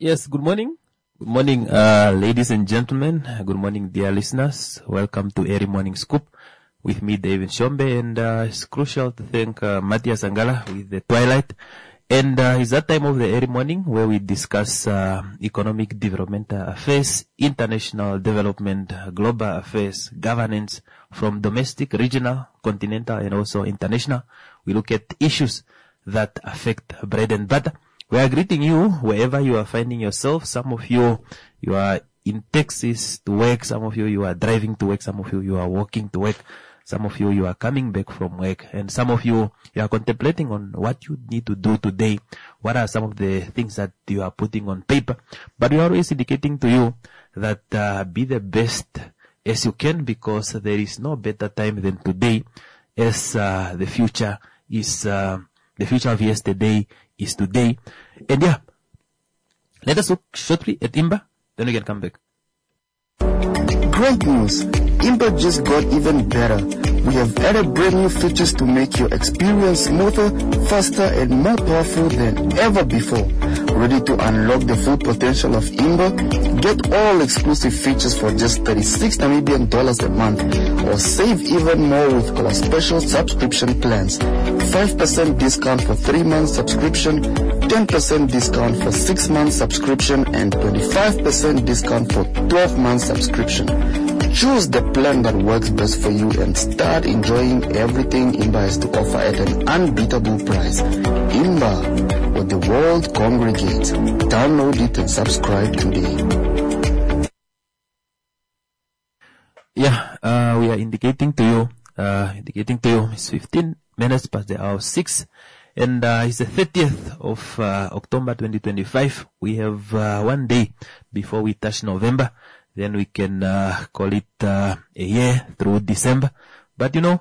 Yes, good morning. Good morning, ladies and gentlemen. Good morning, dear listeners. Welcome to Early Morning Scoop with me, David Shombe. And it's crucial to thank Matthias Angala with the Twilight. And it's that time of the early morning where we discuss economic development affairs, international development, global affairs, governance from domestic, regional, continental, and also international. We look at issues that affect bread and butter. We are greeting you wherever you are finding yourself. Some of you are in taxis to work. Some of you are driving to work. Some of you are walking to work. Some of you are coming back from work. And some of you are contemplating on what you need to do today. What are some of the things that you are putting on paper? But we are always indicating to you that be the best as you can, because there is no better time than today, as the future of yesterday is today. And yeah, let us look shortly at Imba, then we can come back. Great news! Imba just got even better. We have added brand new features to make your experience smoother, faster, and more powerful than ever before. Ready to unlock the full potential of Imba? Get all exclusive features for just 36 Namibian dollars a month, or save even more with our special subscription plans. 5% discount for 3 months subscription, 10% discount for 6 months subscription, and 25% discount for 12 months subscription. Choose the plan that works best for you and start enjoying everything Imba has to offer at an unbeatable price. Imba, where the world congregates. Download it and subscribe today. Yeah, we are indicating to you, it's 15 minutes past the hour 6, and it's the 30th of October 2025. We have 1 day before we touch November. Then we can call it a year through December. But it's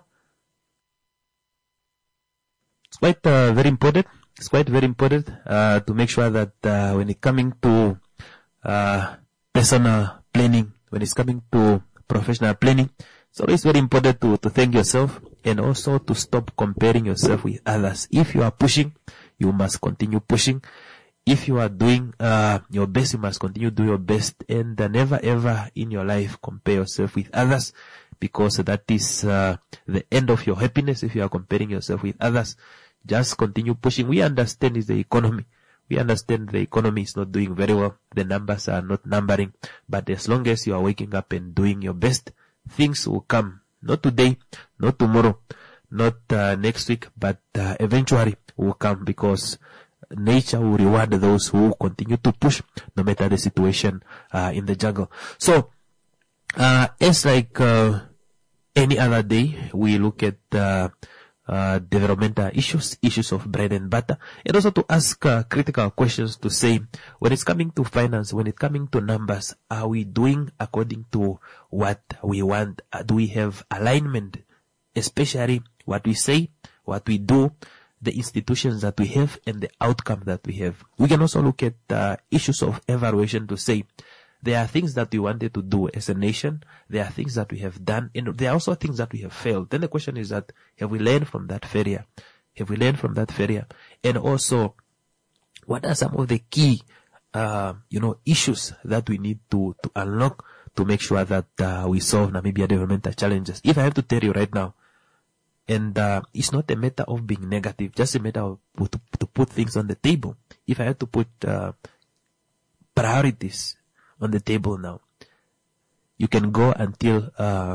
quite very important. It's quite very important to make sure that when it's coming to personal planning, when it's coming to professional planning, it's always very important to thank yourself, and also to stop comparing yourself with others. If you are pushing, you must continue pushing. If you are doing your best, you must continue to do your best, and never ever in your life compare yourself with others, because that is the end of your happiness. If you are comparing yourself with others, just continue pushing. We understand it's the economy. We understand the economy is not doing very well. The numbers are not numbering. But as long as you are waking up and doing your best, things will come. Not today, not tomorrow, not next week, but eventually will come, because nature will reward those who continue to push no matter the situation in the jungle. So, it's like any other day, we look at developmental issues of bread and butter, and also to ask critical questions to say, when it's coming to finance, when it's coming to numbers, are we doing according to what we want? Do we have alignment, especially what we say, what we do, the institutions that we have, and the outcome that we have? We can also look at issues of evaluation to say, there are things that we wanted to do as a nation, there are things that we have done, and there are also things that we have failed. Then the question is that, have we learned from that failure? Have we learned from that failure? And also, what are some of the key, issues that we need to unlock to make sure that we solve Namibia developmental challenges? If I have to tell you right now, and it's not a matter of being negative, just a matter of to put things on the table. If I had to put priorities on the table now, you can go until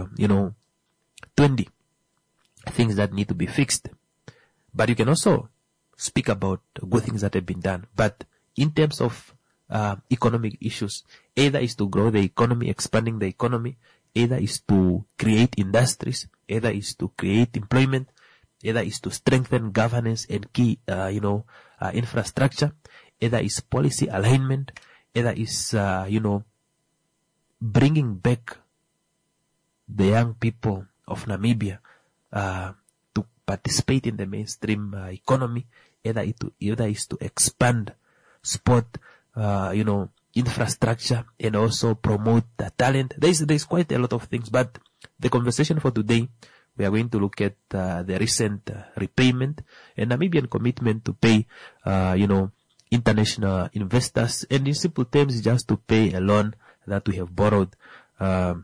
20 things that need to be fixed. But you can also speak about good things that have been done. But in terms of economic issues, either is to grow the economy, expanding the economy, either is to create industries, either is to create employment, either is to strengthen governance and key, infrastructure, either is policy alignment, either is, bringing back the young people of Namibia, to participate in the mainstream economy, either is to expand sport, infrastructure, and also promote the talent. There's quite a lot of things, but the conversation for today, we are going to look at the recent repayment and Namibian commitment to pay, international investors, and in simple terms, just to pay a loan that we have borrowed in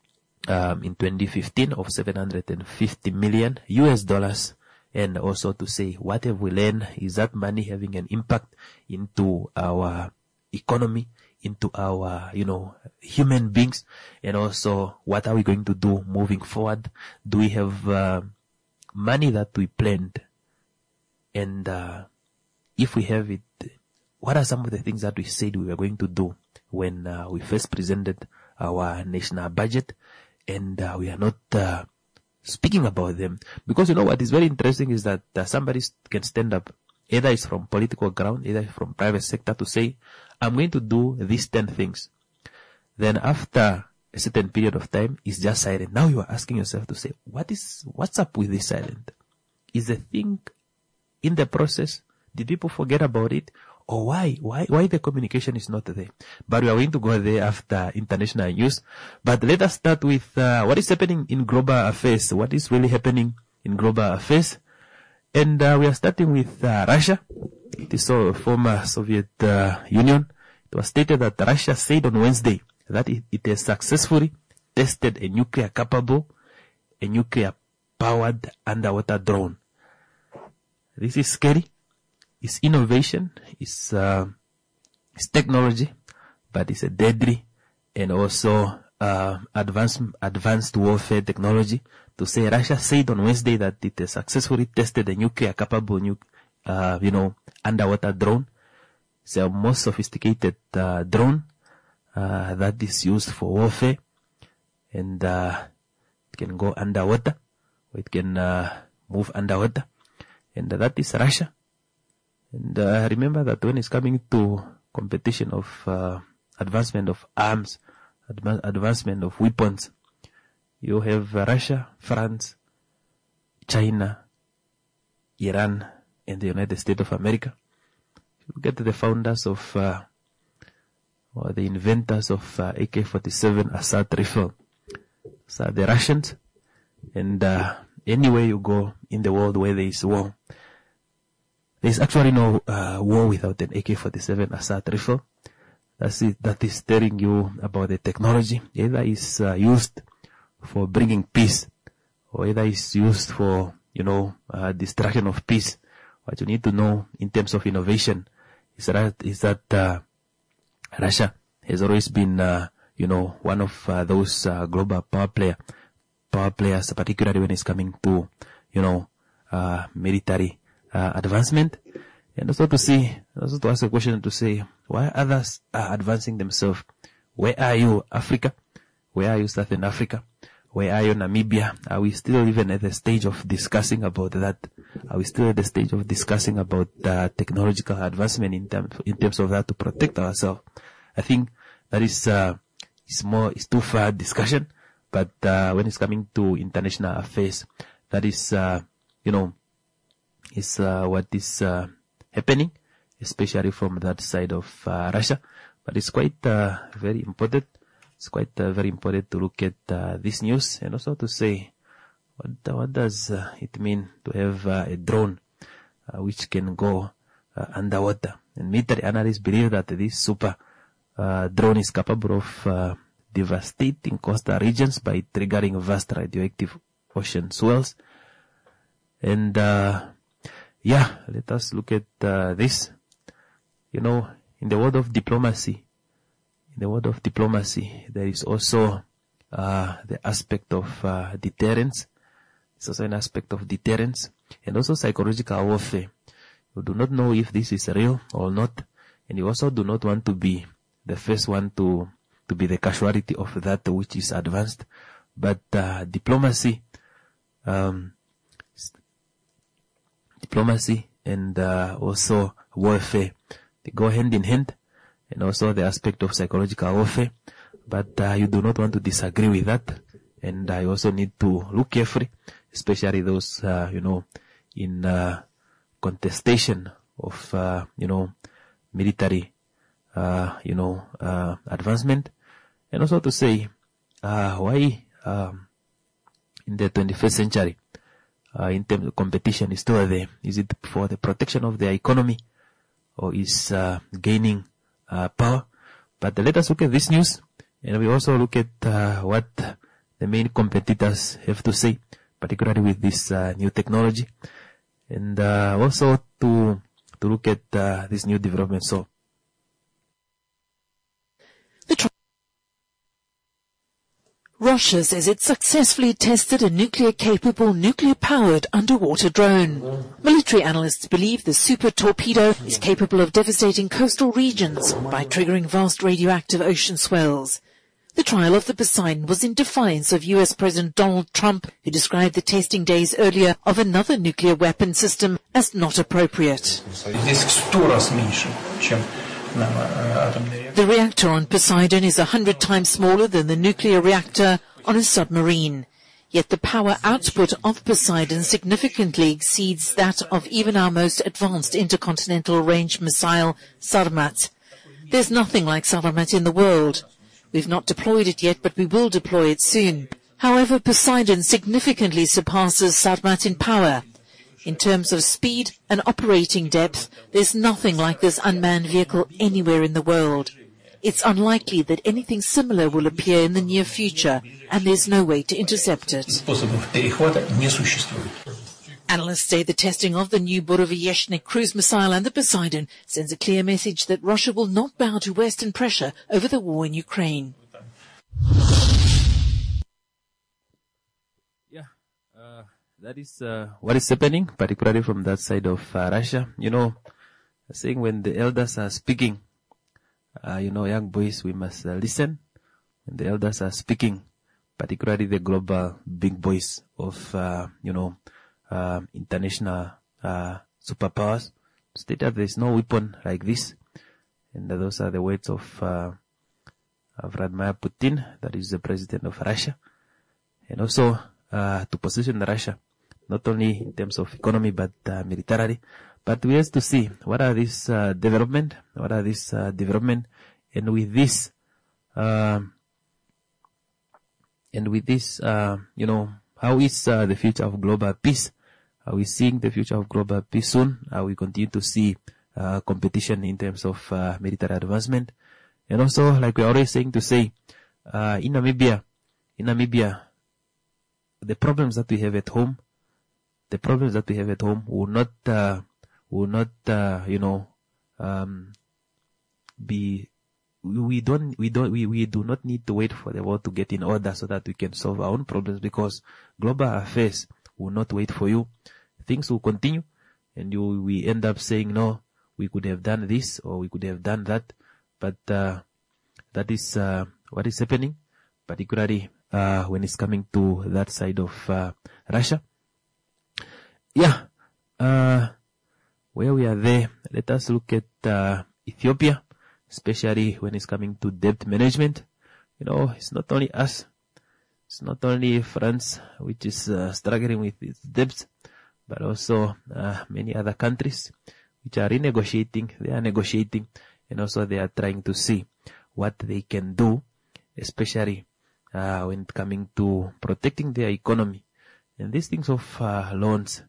2015 of $750 million US, and also to say what have we learned? Is that money having an impact into our economy, into our, human beings, and also what are we going to do moving forward? Do we have money that we planned? And if we have it, what are some of the things that we said we were going to do when we first presented our national budget, and we are not speaking about them? Because what is very interesting is that somebody can stand up, either it's from political ground, either from private sector, to say, I'm going to do these 10 things. Then after a certain period of time, it's just silent. Now you are asking yourself to say, what's up with this silent? Is the thing in the process? Did people forget about it? Or why the communication is not there? But we are going to go there after international news. But let us start with what is happening in global affairs. What is really happening in global affairs? And we are starting with Russia. It is a former Soviet Union. It was stated that Russia said on Wednesday that it has successfully tested a nuclear-powered underwater drone. This is scary. It's innovation, it's technology, but it's a deadly and also advanced warfare technology. To say Russia said on Wednesday that it has successfully tested a nuclear-capable, underwater drone. It's a more sophisticated drone that is used for warfare, and it can go underwater, or it can move underwater, and that is Russia. And remember that when it's coming to competition of advancement of arms, advancement of weapons, you have Russia, France, China, Iran, and the United States of America. You get the founders of, or the inventors of AK-47 assault rifle. So the Russians, and anywhere you go in the world where there is war, there is actually no war without an AK-47 assault rifle. That is telling you about the technology. Either is used for bringing peace, or either is used for, destruction of peace. What you need to know in terms of innovation is that Russia has always been, one of those global power players, particularly when it's coming to, military advancement. And also to ask a question to say, why others are advancing themselves? Where are you, Africa? Where are you, Southern Africa? Where are you, Namibia? Are we still even at the stage of discussing about that? Are we still at the stage of discussing about technological advancement in terms of that to protect ourselves? I think that is too far discussion. But when it's coming to international affairs, that is what is happening, especially from that side of Russia. But it's quite very important. It's quite very important to look at this news, and also to say what does it mean to have a drone which can go underwater. And military analysts believe that this super drone is capable of devastating coastal regions by triggering vast radioactive ocean swells. And let us look at this. In the world of diplomacy, there is also the aspect of deterrence. It's also an aspect of deterrence, and also psychological warfare. You do not know if this is real or not, and you also do not want to be the first one to be the casualty of that which is advanced. But diplomacy and also warfare, they go hand in hand, and also the aspect of psychological warfare. But you do not want to disagree with that, and you also need to look carefully, especially those in contestation of military advancement. And also to say why in the 21st century in terms of competition is still there. Is it for the protection of their economy, or is gaining power. But let us look at this news, and we also look at what the main competitors have to say, particularly with this new technology, and also to look at this new development. So, Russia says it successfully tested a nuclear-capable, nuclear-powered underwater drone. Military analysts believe the super torpedo is capable of devastating coastal regions by triggering vast radioactive ocean swells. The trial of the Poseidon was in defiance of US President Donald Trump, who described the testing days earlier of another nuclear weapon system as not appropriate. The reactor on Poseidon is 100 times smaller than the nuclear reactor on a submarine. Yet the power output of Poseidon significantly exceeds that of even our most advanced intercontinental range missile, Sarmat. There's nothing like Sarmat in the world. We've not deployed it yet, but we will deploy it soon. However, Poseidon significantly surpasses Sarmat in power. In terms of speed and operating depth, there's nothing like this unmanned vehicle anywhere in the world. It's unlikely that anything similar will appear in the near future, and there's no way to intercept it. Analysts say the testing of the new Borovyeshnik cruise missile and the Poseidon sends a clear message that Russia will not bow to Western pressure over the war in Ukraine. That is what is happening, particularly from that side of Russia. You know, saying when the elders are speaking, young boys, we must listen. When the elders are speaking, particularly the global big boys of, international superpowers, state that there is no weapon like this. And those are the words of Vladimir Putin, that is the president of Russia. And also to position Russia, not only in terms of economy, but militarily. But we have to see what are these development, and with this, how is the future of global peace? Are we seeing the future of global peace soon? Are we continue to see competition in terms of military advancement? And also, like we're always saying, in Namibia, the problems that we have at home will not be. We do not need to wait for the world to get in order so that we can solve our own problems, because global affairs will not wait for you. Things will continue, and we end up saying, no, we could have done this or we could have done that. But that is what is happening, particularly when it's coming to that side of Russia. Where we are there, let us look at Ethiopia, especially when it's coming to debt management. It's not only us, it's not only France which is struggling with its debts, but also many other countries which are renegotiating. They are negotiating, and also they are trying to see what they can do, especially when coming to protecting their economy. And these things of loans,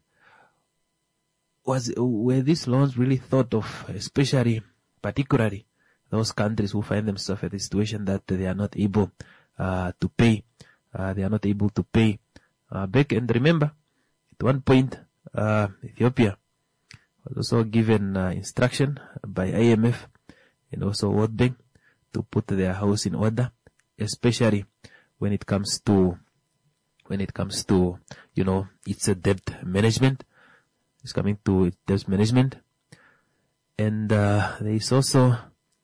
were these loans really thought of, especially, particularly, those countries who find themselves in a situation that they are not able to pay. Back, and remember, at one point, Ethiopia was also given instruction by IMF and also World Bank to put their house in order, especially when it comes to its debt management. It's coming to its debt management, and there is also.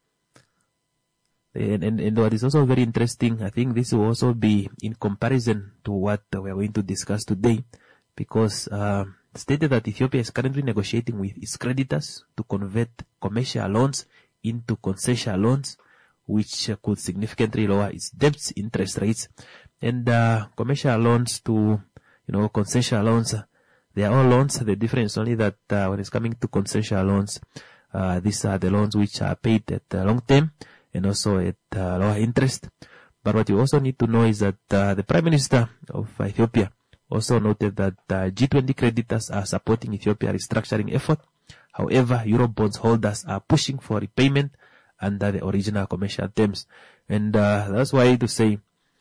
And what is also very interesting, I think this will also be in comparison to what we are going to discuss today, because stated that Ethiopia is currently negotiating with its creditors to convert commercial loans into concessional loans, which could significantly lower its debt's interest rates. And commercial loans to concessional loans, they are all loans. The difference is only that when it's coming to concessional loans, these are the loans which are paid at long term and also at lower interest. But what you also need to know is that the Prime Minister of Ethiopia also noted that G20 creditors are supporting Ethiopia restructuring effort. However, Eurobonds holders are pushing for repayment under the original commercial terms. And that's why to say,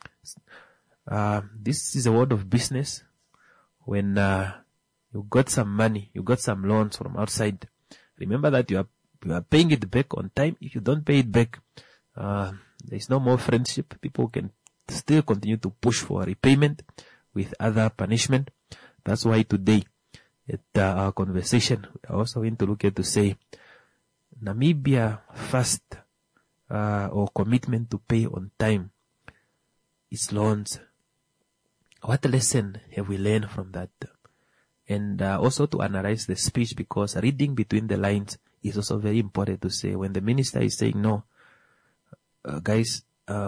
this is a world of business. When you got some money, you got some loans from outside, remember that you are paying it back on time. If you don't pay it back, there is no more friendship. People can still continue to push for repayment with other punishment. That's why today, at our conversation, we also want to look at to say, Namibia first, or commitment to pay on time its loans. What lesson have we learned from that? And also to analyze the speech, because reading between the lines is also very important to say. When the minister is saying, no, guys,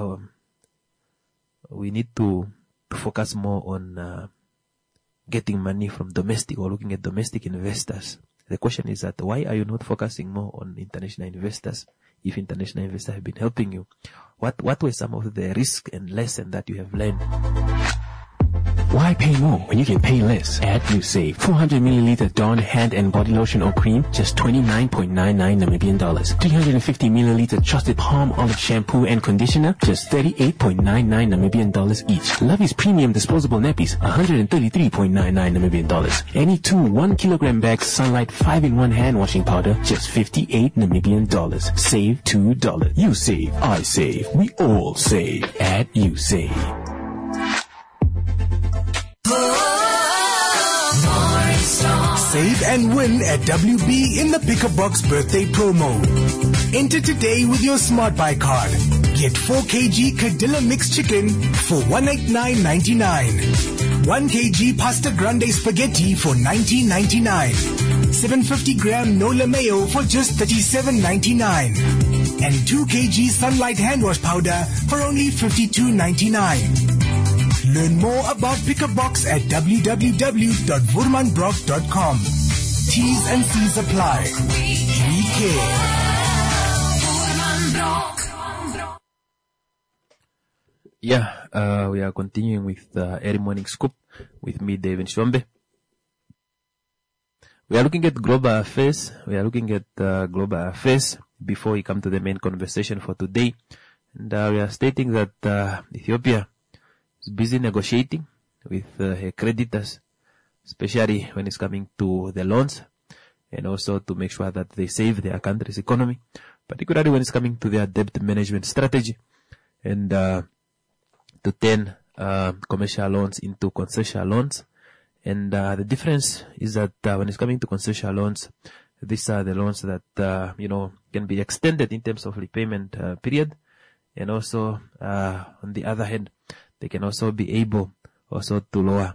we need to focus more on getting money from domestic or looking at domestic investors. The question is that why are you not focusing more on international investors if international investors have been helping you? What were some of the risks and lessons that you have learned? Why pay more when you can pay less? At YouSave. 400 milliliter Dawn hand and body lotion or cream, just 29.99 Namibian dollars. 350 milliliter trusted palm olive shampoo and conditioner, just 38.99 Namibian dollars each. Lovey's premium disposable nappies, 133.99 Namibian dollars. Any 2 1 kilogram bags Sunlight 5-in-1 hand washing powder, just 58 Namibian dollars. Save $2. You save, I save, we all save at YouSave. Save and win at WB in the Pick a Box birthday promo. Enter today with your Smart Buy card. Get 4 kg Cadilla mixed chicken for $189.99. 1 kg Pasta Grande spaghetti for $19.99. 750 gram Nola mayo for just $37.99. And 2 kg Sunlight hand wash powder for only $52.99. Learn more about Pick a Box at www.woermanbrock.com. T's and C's apply. We care. Yeah, we are continuing with Early Morning Scoop with me, David Shombe. We are looking at global affairs. Before we come to the main conversation for today. And we are stating that Ethiopia is busy negotiating with her creditors, especially when it's coming to the loans, and also to make sure that they save their country's economy, particularly when it's coming to their debt management strategy, and to turn commercial loans into concessional loans. And the difference is that when it's coming to concessional loans, these are the loans that can be extended in terms of repayment period, and also on the other hand, they can also be able also to lower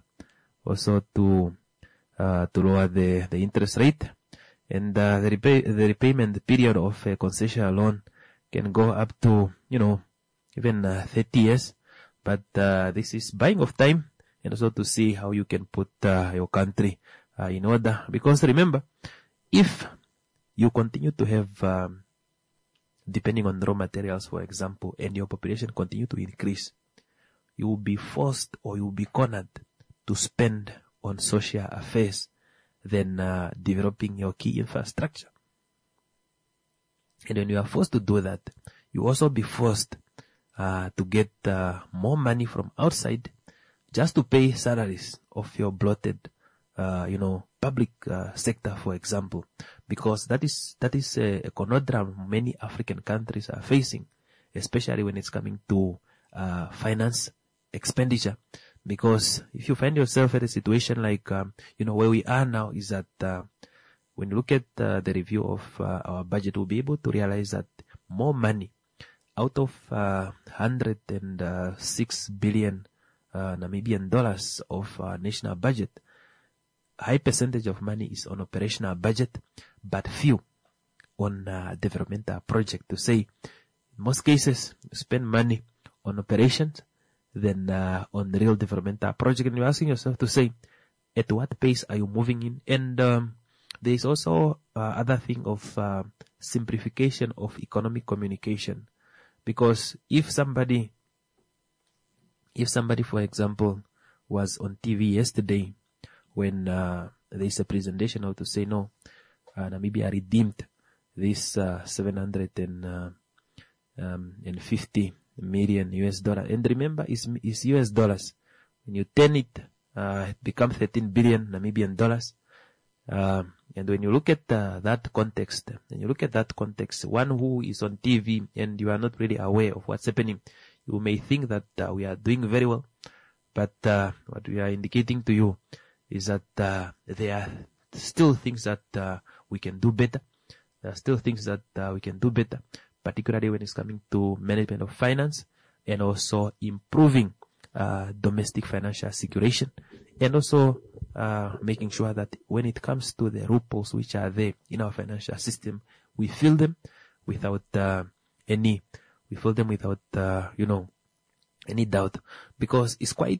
the interest rate, and the repayment period of a concessional loan can go up to even 30 years. But this is buying of time, and also to see how you can put your country in order. Because remember, if you continue to have depending on raw materials, for example, and your population continue to increase, you will be forced or you will be cornered to spend on social affairs than developing your key infrastructure. And when you are forced to do that, you also be forced to get more money from outside just to pay salaries of your bloated, public sector, for example, because that is a conundrum many African countries are facing, especially when it's coming to finance expenditure. Because if you find yourself at a situation like where we are now, is that when you look at the review of our budget, we'll be able to realize that more money out of 106 billion Namibian dollars of our national budget, high percentage of money is on operational budget, but few on developmental project. To say, in most cases, you spend money on operations than on the real developmental project. And you're asking yourself to say, at what pace are you moving in? And there is also other thing of simplification of economic communication. Because if somebody, for example, was on TV yesterday when there is a presentation how to say, no, Namibia redeemed this 750 million US dollar. And remember, it's US dollars. When you turn it, it becomes 13 billion Namibian dollars. And when you look at that context, one who is on TV and you are not really aware of what's happening, you may think that we are doing very well. But what we are indicating to you is that there are still things that we can do better. There are still things that we can do better, particularly when it's coming to management of finance and also improving domestic financial circulation, and also making sure that when it comes to the loopholes which are there in our financial system, we fill them without any doubt, because it's quite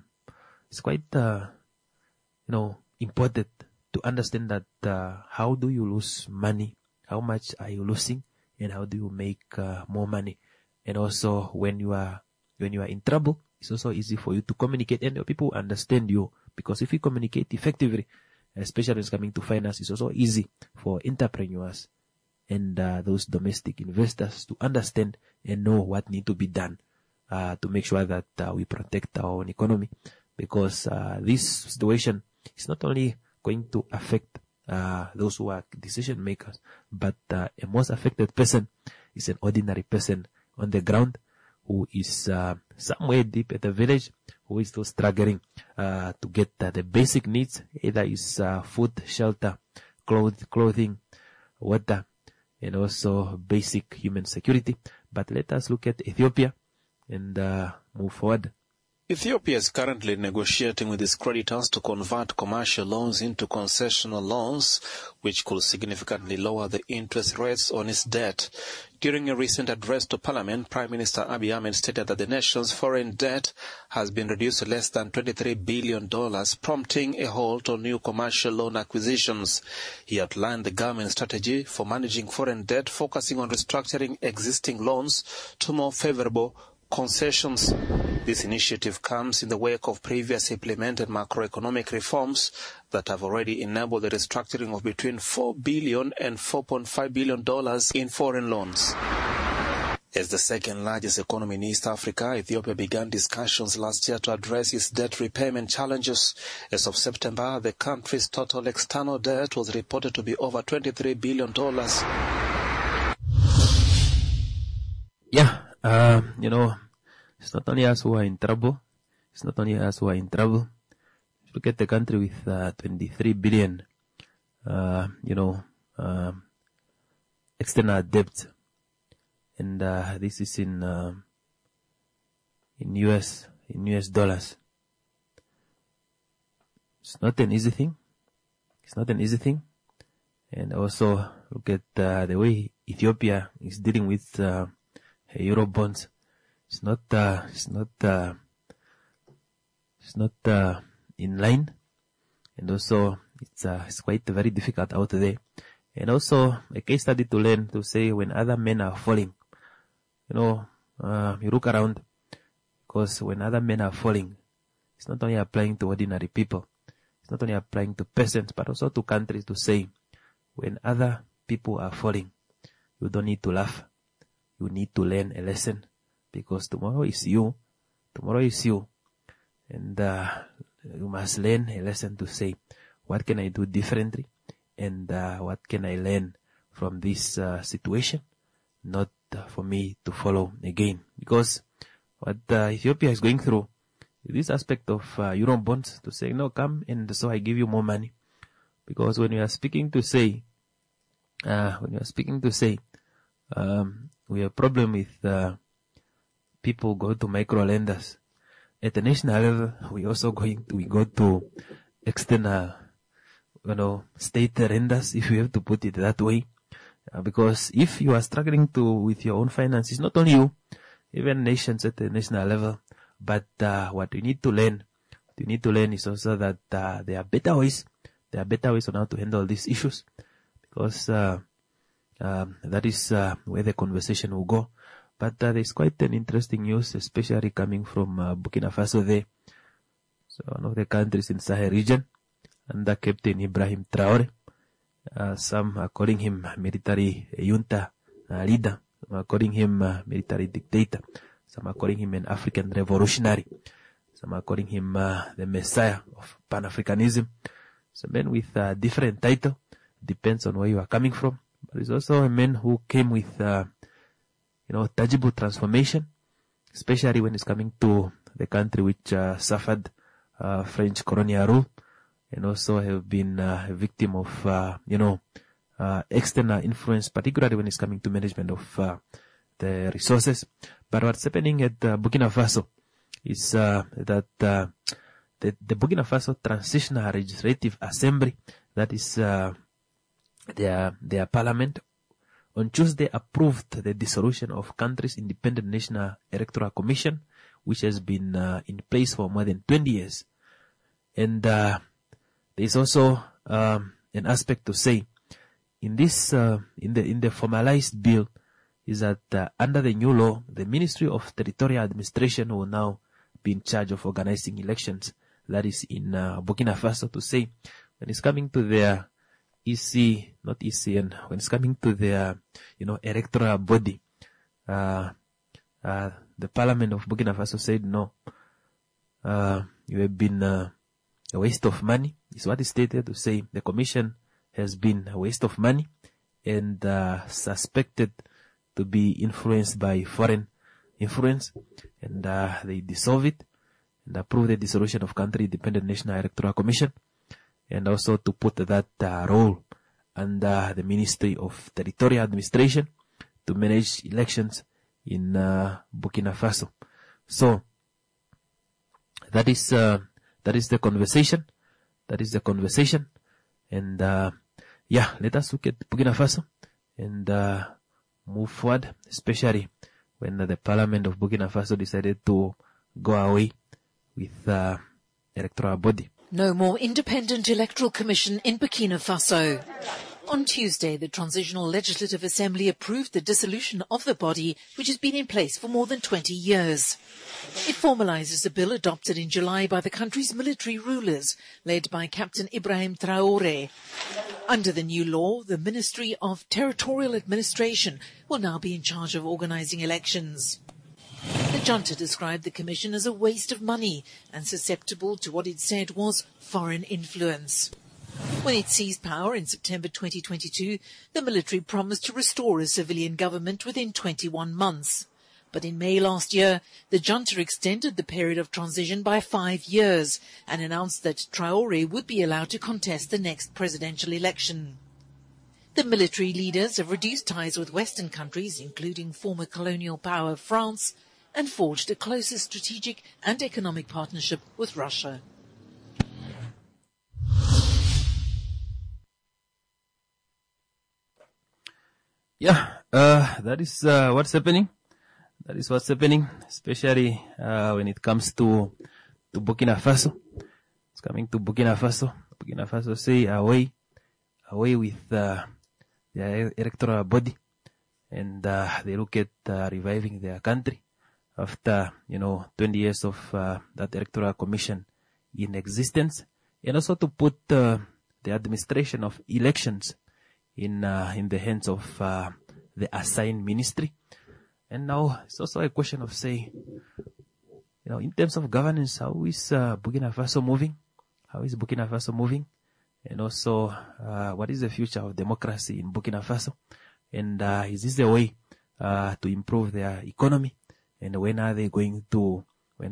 important to understand that how do you lose money, how much are you losing, and how do you make more money. And also when you are in trouble, it's also easy for you to communicate and people understand you, because if you communicate effectively, especially when it's coming to finance, it's also easy for entrepreneurs and those domestic investors to understand and know what need to be done to make sure that we protect our own economy, because this situation is not only going to affect those who are decision makers, but a most affected person is an ordinary person on the ground who is somewhere deep at the village, who is still struggling to get the basic needs, either is food, shelter, clothing, water, and also basic human security. But let us look at Ethiopia and move forward. Ethiopia is currently negotiating with its creditors to convert commercial loans into concessional loans, which could significantly lower the interest rates on its debt. During a recent address to Parliament, Prime Minister Abiy Ahmed stated that the nation's foreign debt has been reduced to less than $23 billion, prompting a halt on new commercial loan acquisitions. He outlined the government's strategy for managing foreign debt, focusing on restructuring existing loans to more favorable concessions. This initiative comes in the wake of previous implemented macroeconomic reforms that have already enabled the restructuring of between $4 billion and $4.5 billion in foreign loans. As the second largest economy in East Africa, Ethiopia began discussions last year to address its debt repayment challenges. As of September, the country's total external debt was reported to be over $23 billion. Yeah, it's not only us who are in trouble. Look at the country with 23 billion, external debt, and this is in US dollars. It's not an easy thing. And also look at the way Ethiopia is dealing with Euro bonds. It's not in line, and also it's quite very difficult out there. And also a case study to learn to say when other men are falling, you look around, because when other men are falling, it's not only applying to ordinary people, it's not only applying to peasants, but also to countries, to say when other people are falling, you don't need to laugh, you need to learn a lesson. Because tomorrow is you, and you must learn a lesson to say, what can I do differently, and what can I learn from this situation, not for me to follow again. Because what Ethiopia is going through, this aspect of Euro bonds, to say, no, come and so I give you more money. Because when we are speaking to say, we have a problem with people go to micro lenders. At the national level, we go to external, state lenders, if you have to put it that way. Because if you are struggling with your own finances, not only you, even nations at the national level, but what we need to learn is also that there are better ways on how to handle these issues, because that is where the conversation will go. But there's quite an interesting news, especially coming from Burkina Faso there. So one of the countries in Sahel region, under Captain Ibrahim Traore. Some are calling him military junta leader. Some are calling him military dictator. Some are calling him an African revolutionary. Some are calling him the messiah of Pan-Africanism. So men with different title, depends on where you are coming from. But he's also a man who came with, tangible transformation, especially when it's coming to the country which suffered French colonial rule, and also have been a victim of, external influence, particularly when it's coming to management of the resources. But what's happening at Burkina Faso is that the Burkina Faso Transitional Legislative Assembly, that is their parliament, on Tuesday approved the dissolution of country's Independent National Electoral Commission, which has been in place for more than 20 years. And there's also an aspect to say in this in the formalized bill is that under the new law, the Ministry of Territorial Administration will now be in charge of organizing elections. That is in Burkina Faso, to say when it's coming to their when it's coming to their electoral body, the Parliament of Burkina Faso said no. You have been a waste of money. Is what is stated, to say the commission has been a waste of money and suspected to be influenced by foreign influence, and they dissolve it and approve the dissolution of country Independent National Electoral Commission, and also to put that role under the Ministry of Territorial Administration to manage elections in Burkina Faso. So that is the conversation. That is the conversation. And let us look at Burkina Faso and move forward, especially when the Parliament of Burkina Faso decided to go away with electoral body. No more independent electoral commission in Burkina Faso. On Tuesday, the Transitional Legislative Assembly approved the dissolution of the body, which has been in place for more than 20 years. It formalizes a bill adopted in July by the country's military rulers, led by Captain Ibrahim Traoré. Under the new law, the Ministry of Territorial Administration will now be in charge of organizing elections. The junta described the commission as a waste of money and susceptible to what it said was foreign influence. When it seized power in September 2022, the military promised to restore a civilian government within 21 months. But in May last year, the junta extended the period of transition by 5 years and announced that Traoré would be allowed to contest the next presidential election. The military leaders have reduced ties with Western countries, including former colonial power France, and forged a closer strategic and economic partnership with Russia. That is what's happening. That is what's happening, especially when it comes to Burkina Faso. It's coming to Burkina Faso. Burkina Faso say away with their electoral body, and they look at reviving their country after 20 years of that electoral commission in existence, and also to put the administration of elections in the hands of the assigned ministry. And now it's also a question of, say, in terms of governance, how is Burkina Faso moving? How is Burkina Faso moving? And also, what is the future of democracy in Burkina Faso? And is this the way to improve their economy? And when are they going to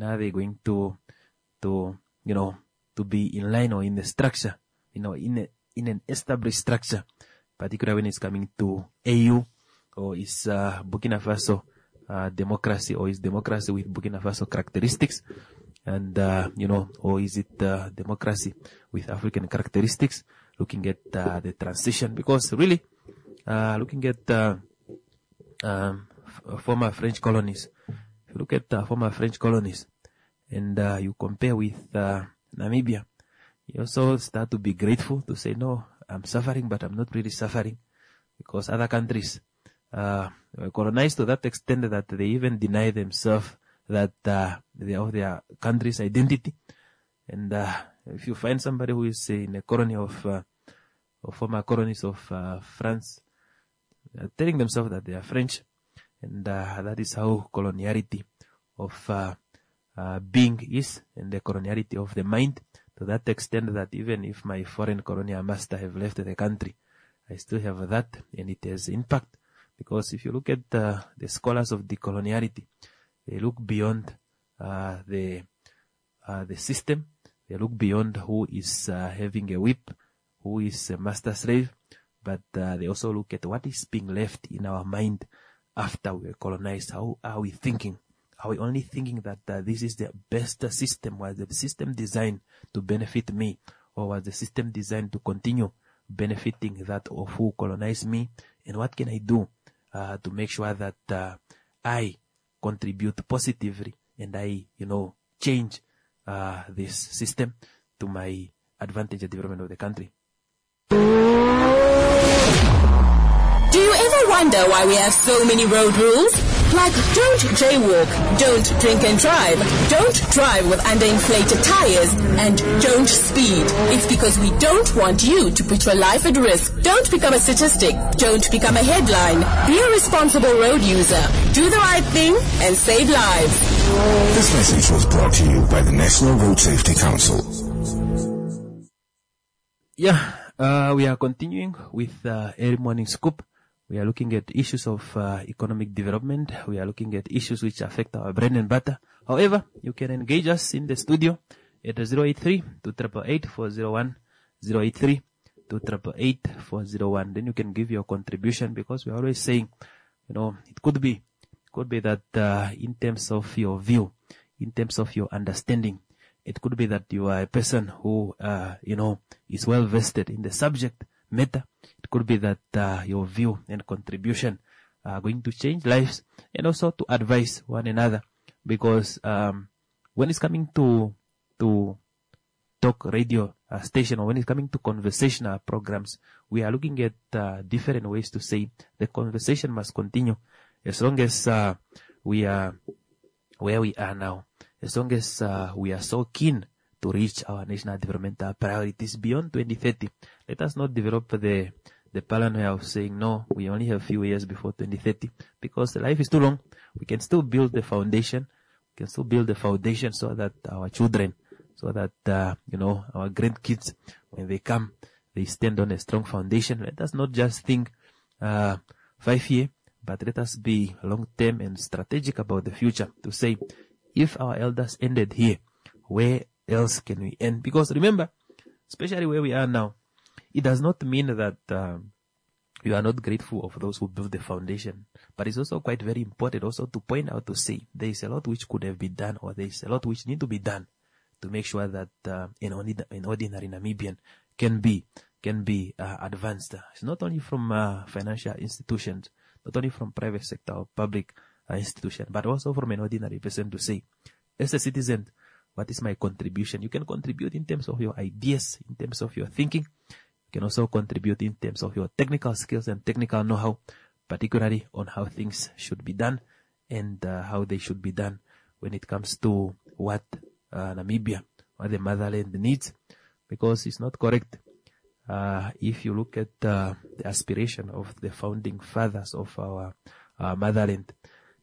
be in line or in the structure, in an established structure, particularly when it's coming to AU, or is Burkina Faso democracy, or is democracy with Burkina Faso characteristics, and or is it democracy with African characteristics? Looking at the transition, because really looking at former French colonies, if you look at former French colonies and you compare with Namibia, you also start to be grateful to say, no, I'm suffering, but I'm not really suffering, because other countries were colonized to that extent that they even deny themselves that they of their country's identity. And if you find somebody who is in a colony of or former colonies of France, telling themselves that they are French, and that is how coloniality of being is, and the coloniality of the mind, to that extent that even if my foreign colonial master have left the country, I still have that, and it has impact. Because if you look at the scholars of decoloniality, they look beyond the system. They look beyond who is having a whip, who is a master slave, but they also look at what is being left in our mind after we were colonized. How are we thinking? Are we only thinking that this is the best system? Was the system designed to benefit me, or was the system designed to continue benefiting that of who colonized me? And what can I do to make sure that I contribute positively and I, change this system to my advantage and development of the country? Do you ever wonder why we have so many road rules? Like don't jaywalk, don't drink and drive, don't drive with underinflated tires, and don't speed. It's because we don't want you to put your life at risk. Don't become a statistic. Don't become a headline. Be a responsible road user. Do the right thing and save lives. This message was brought to you by the National Road Safety Council. We are continuing with Early Morning Scoop. We are looking at issues of economic development. We are looking at issues which affect our bread and butter. However, you can engage us in the studio at 083-288-401, 083-288-401. Then you can give your contribution, because we are always saying, it could be that in terms of your view, in terms of your understanding, it could be that you are a person who, is well vested in the subject matter. It could be that your view and contribution are going to change lives, and also to advise one another. Because when it's coming to talk radio station, or when it's coming to conversational programs, we are looking at different ways to say the conversation must continue. As long as we are where we are now, as long as we are so keen to reach our national developmental priorities beyond 2030, let us not develop the paranoia of saying, no, we only have a few years before 2030, because life is too long. We can still build the foundation. We can still build the foundation so that our children, so that, our grandkids, when they come, they stand on a strong foundation. Let us not just think 5 years, but let us be long-term and strategic about the future, to say, if our elders ended here, where else can we end? Because remember, especially where we are now, it does not mean that you are not grateful of those who built the foundation, but it's also quite very important also to point out, to say there is a lot which could have been done, or there is a lot which need to be done to make sure that an ordinary Namibian can be advanced. It's not only from financial institutions, not only from private sector or public institution, but also from an ordinary person to say, as a citizen, what is my contribution? You can contribute in terms of your ideas, in terms of your thinking. You can also contribute in terms of your technical skills and technical know-how, particularly on how things should be done and how they should be done when it comes to what Namibia or the motherland needs. Because it's not correct. If you look at the aspiration of the founding fathers of our motherland,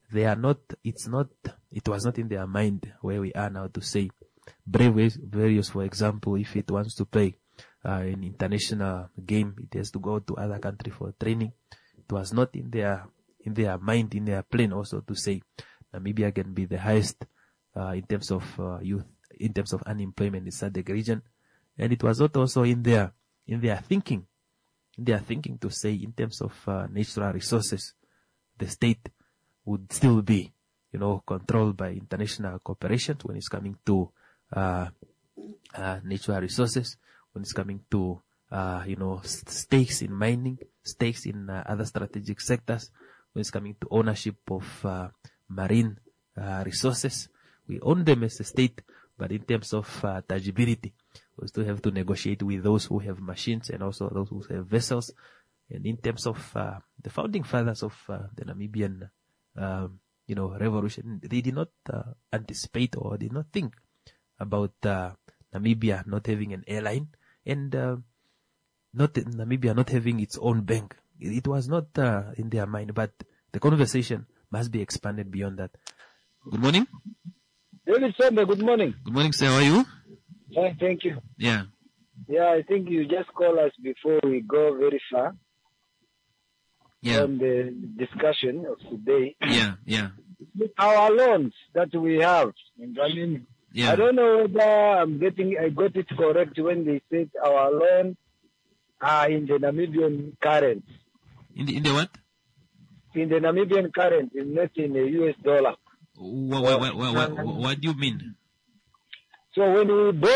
it was not in their mind where we are now to say Brave Warriors, for example, if it wants to play an international game, it has to go to other country for training. It was not in their mind, in their plan also to say Namibia can be the highest in terms of youth, in terms of unemployment in SADC region. And it was not also in their thinking to say in terms of natural resources, the state would still be, controlled by international cooperation when it's coming to natural resources, when it's coming to stakes in mining, stakes in other strategic sectors, when it's coming to ownership of marine resources. We own them as a state, but in terms of tangibility, we still have to negotiate with those who have machines and also those who have vessels. And in terms of the founding fathers of the Namibian revolution, they did not anticipate or did not think about Namibia not having an airline. And Namibia not having its own bank. It was not in their mind, but the conversation must be expanded beyond that. Good morning. David Sombe, good morning. Good morning, sir. How are you? Fine, thank you. Yeah. Yeah, I think you just call us before we go very far. Yeah. On the discussion of today. Yeah. Our loans that we have. I mean, yeah. I don't know whether I got it correct when they said our loans are in the Namibian currency. In the what? In the Namibian currency, not in the US dollar. What do you mean? So when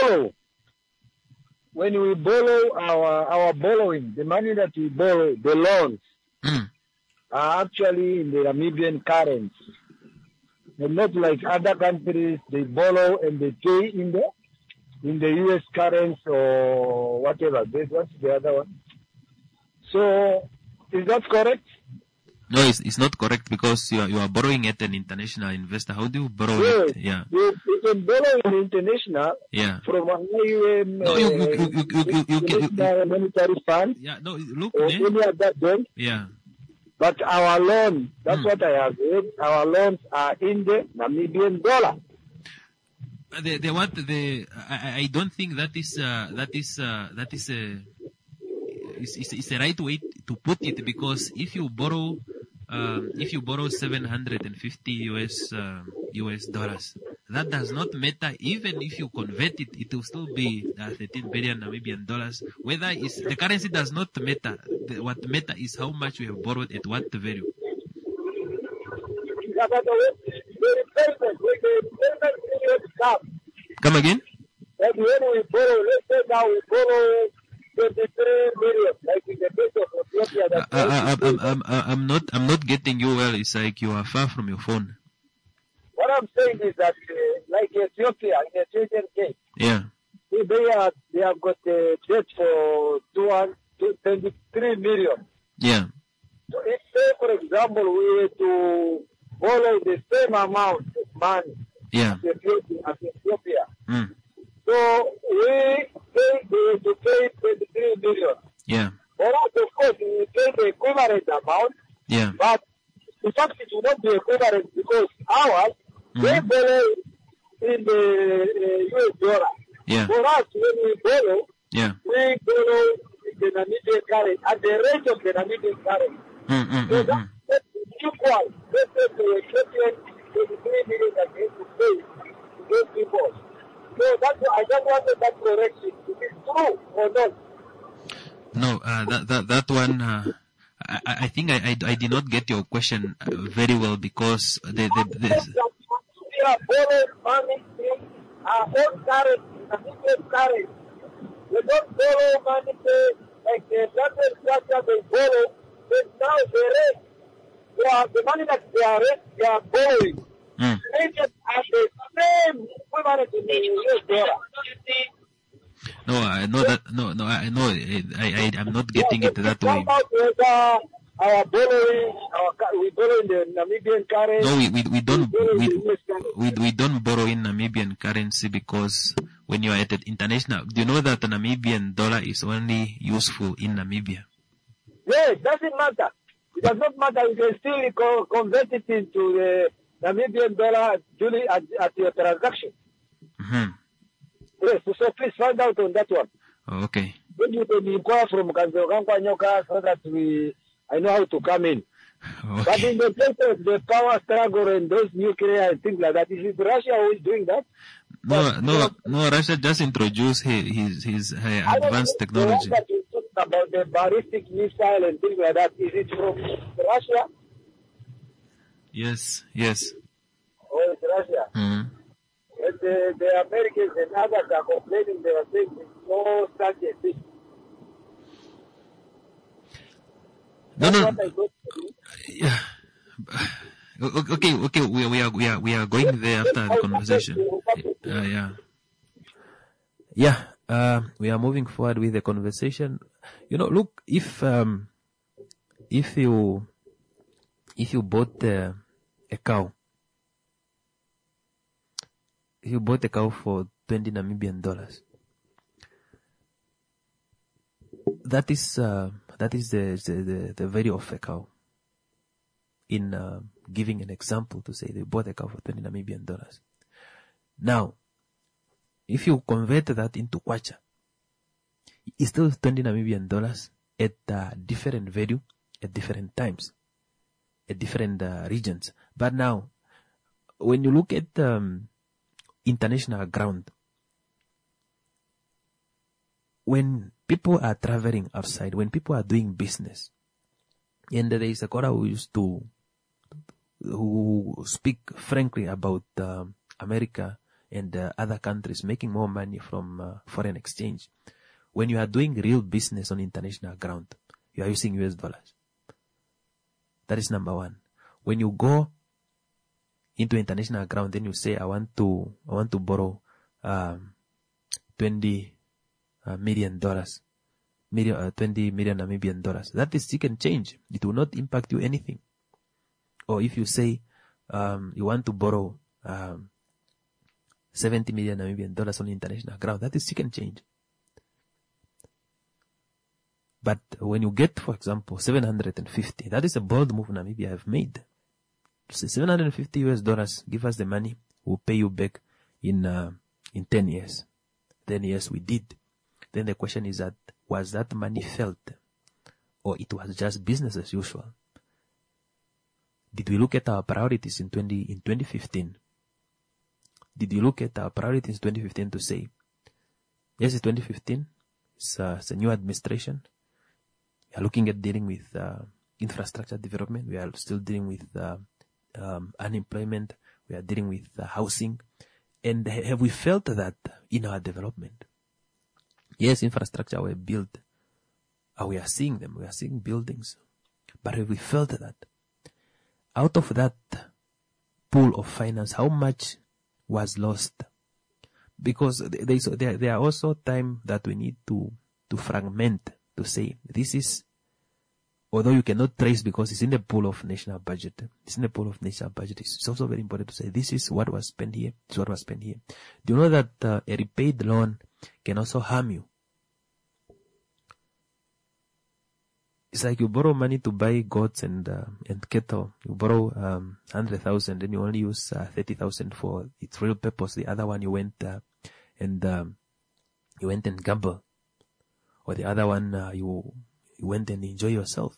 we borrow our borrowing, the money that we borrow, the loans, are actually in the Namibian currency. And not like other countries, they borrow and they pay in the US currency or whatever. What's the other one? So, is that correct? No, it's not correct because you are borrowing at an international investor. How do you borrow it? Yeah. You can borrow an international from an IUM monetary fund. Yeah, no, look. Or any other bank. Yeah. But our loan, that's what I have read, our loans are in the Namibian dollar. I don't think that is a right way to put it, because if you borrow 750 US dollars, that does not matter. Even if you convert it, it will still be 13 billion Namibian dollars. Whether it's the currency does not matter. What matter is how much we have borrowed at what value. Come again? When we borrow, let's say now we borrow 23 million, like in the case of Ethiopia. I'm not getting you well. It's like you are far from your phone. What I'm saying is that, like Ethiopia, in the Ethiopian case, they have got a debt for 23 million. Yeah. So if, say, for example, we were to borrow the same amount of money as Ethiopia, so we were to pay 23 million. Yeah. For us, of course, we pay the equivalent amount. Yeah. But in fact, it will not be equivalent because ours, they borrow in the US dollar. Yeah. For us, when we borrow, we borrow in the Namibian currency, at the rate of the Namibian currency. So that's equal. Let's say to Ethiopian 23 million that they have to pay to those people. So that's why I just wanted that correction. Is it true or not? No, that one, I think I did not get your question very well, because we are borrowing money in our own currency, Namibian currency. We don't borrow money like the London structure they borrow, but now the money that they are borrowing, they just have the same equivalent in the US dollar. No, I know that. No, I know. I'm not getting it that way. Our borrowing, we borrow in the Namibian currency. No, we don't borrow in Namibian currency, because when you are at the international, do you know that the Namibian dollar is only useful in Namibia? Yes, it doesn't matter. It does not matter. You can still convert it into the Namibian dollar duly at your transaction. Yes, so please find out on that one. Oh, okay. Then you can inquire from Kanzogankwa Nyoka so that I know how to come in. Okay. But in the case of the power struggle and those nuclear and things like that, is it Russia who is doing that? No, Russia just introduced his advanced technology. That you talked about the ballistic missile and things like that, is it from Russia? Yes. Oh, it's Russia. And the Americans and others are complaining, they are saying it's no such a thing. No. Yeah. Okay. We are going there after the conversation. We are moving forward with the conversation. Look, if you bought a cow, for $20 Namibian, that is the value of a cow. In giving an example to say they bought a cow for 20 Namibian dollars. Now, if you convert that into kwacha, it's still 20 Namibian dollars at different value at different times, at different regions. But now, when you look at international ground, when people are traveling outside, when people are doing business, and there is a Kora who speak frankly about America and other countries making more money from foreign exchange. When you are doing real business on international ground, you are using US dollars. That is number one. When you go into international ground, then you say, I want to borrow $20 million. 20 million Namibian dollars. That is chicken change. It will not impact you anything. Or if you say you want to borrow 70 million Namibian dollars on international ground, that is chicken change. But when you get, for example, 750, that is a bold move Namibia have made. So $750 US, give us the money, we'll pay you back in 10 years. 10 years we did. Then the question is that, was that money felt, or it was just business as usual? Did we look at our priorities in 2015? Did you look at our priorities in 2015 to say, yes, it's 2015, it's a new administration, we are looking at dealing with infrastructure development, we are still dealing with unemployment, we are dealing with housing, and have we felt that in our development? Yes, infrastructure were built. We are seeing them. We are seeing buildings. But have we felt that? Out of that pool of finance, how much was lost? Because there are also times that we need to fragment, to say, this is, although you cannot trace because it's in the pool of national budget. It's in the pool of national budget. It's also very important to say, this is what was spent here. This is what was spent here. Do you know that a repaid loan can also harm you? It's like you borrow money to buy goats and cattle. You borrow 100,000, then you only use 30,000 for its real purpose. The other one you went and gamble, or the other one you went and enjoy yourself.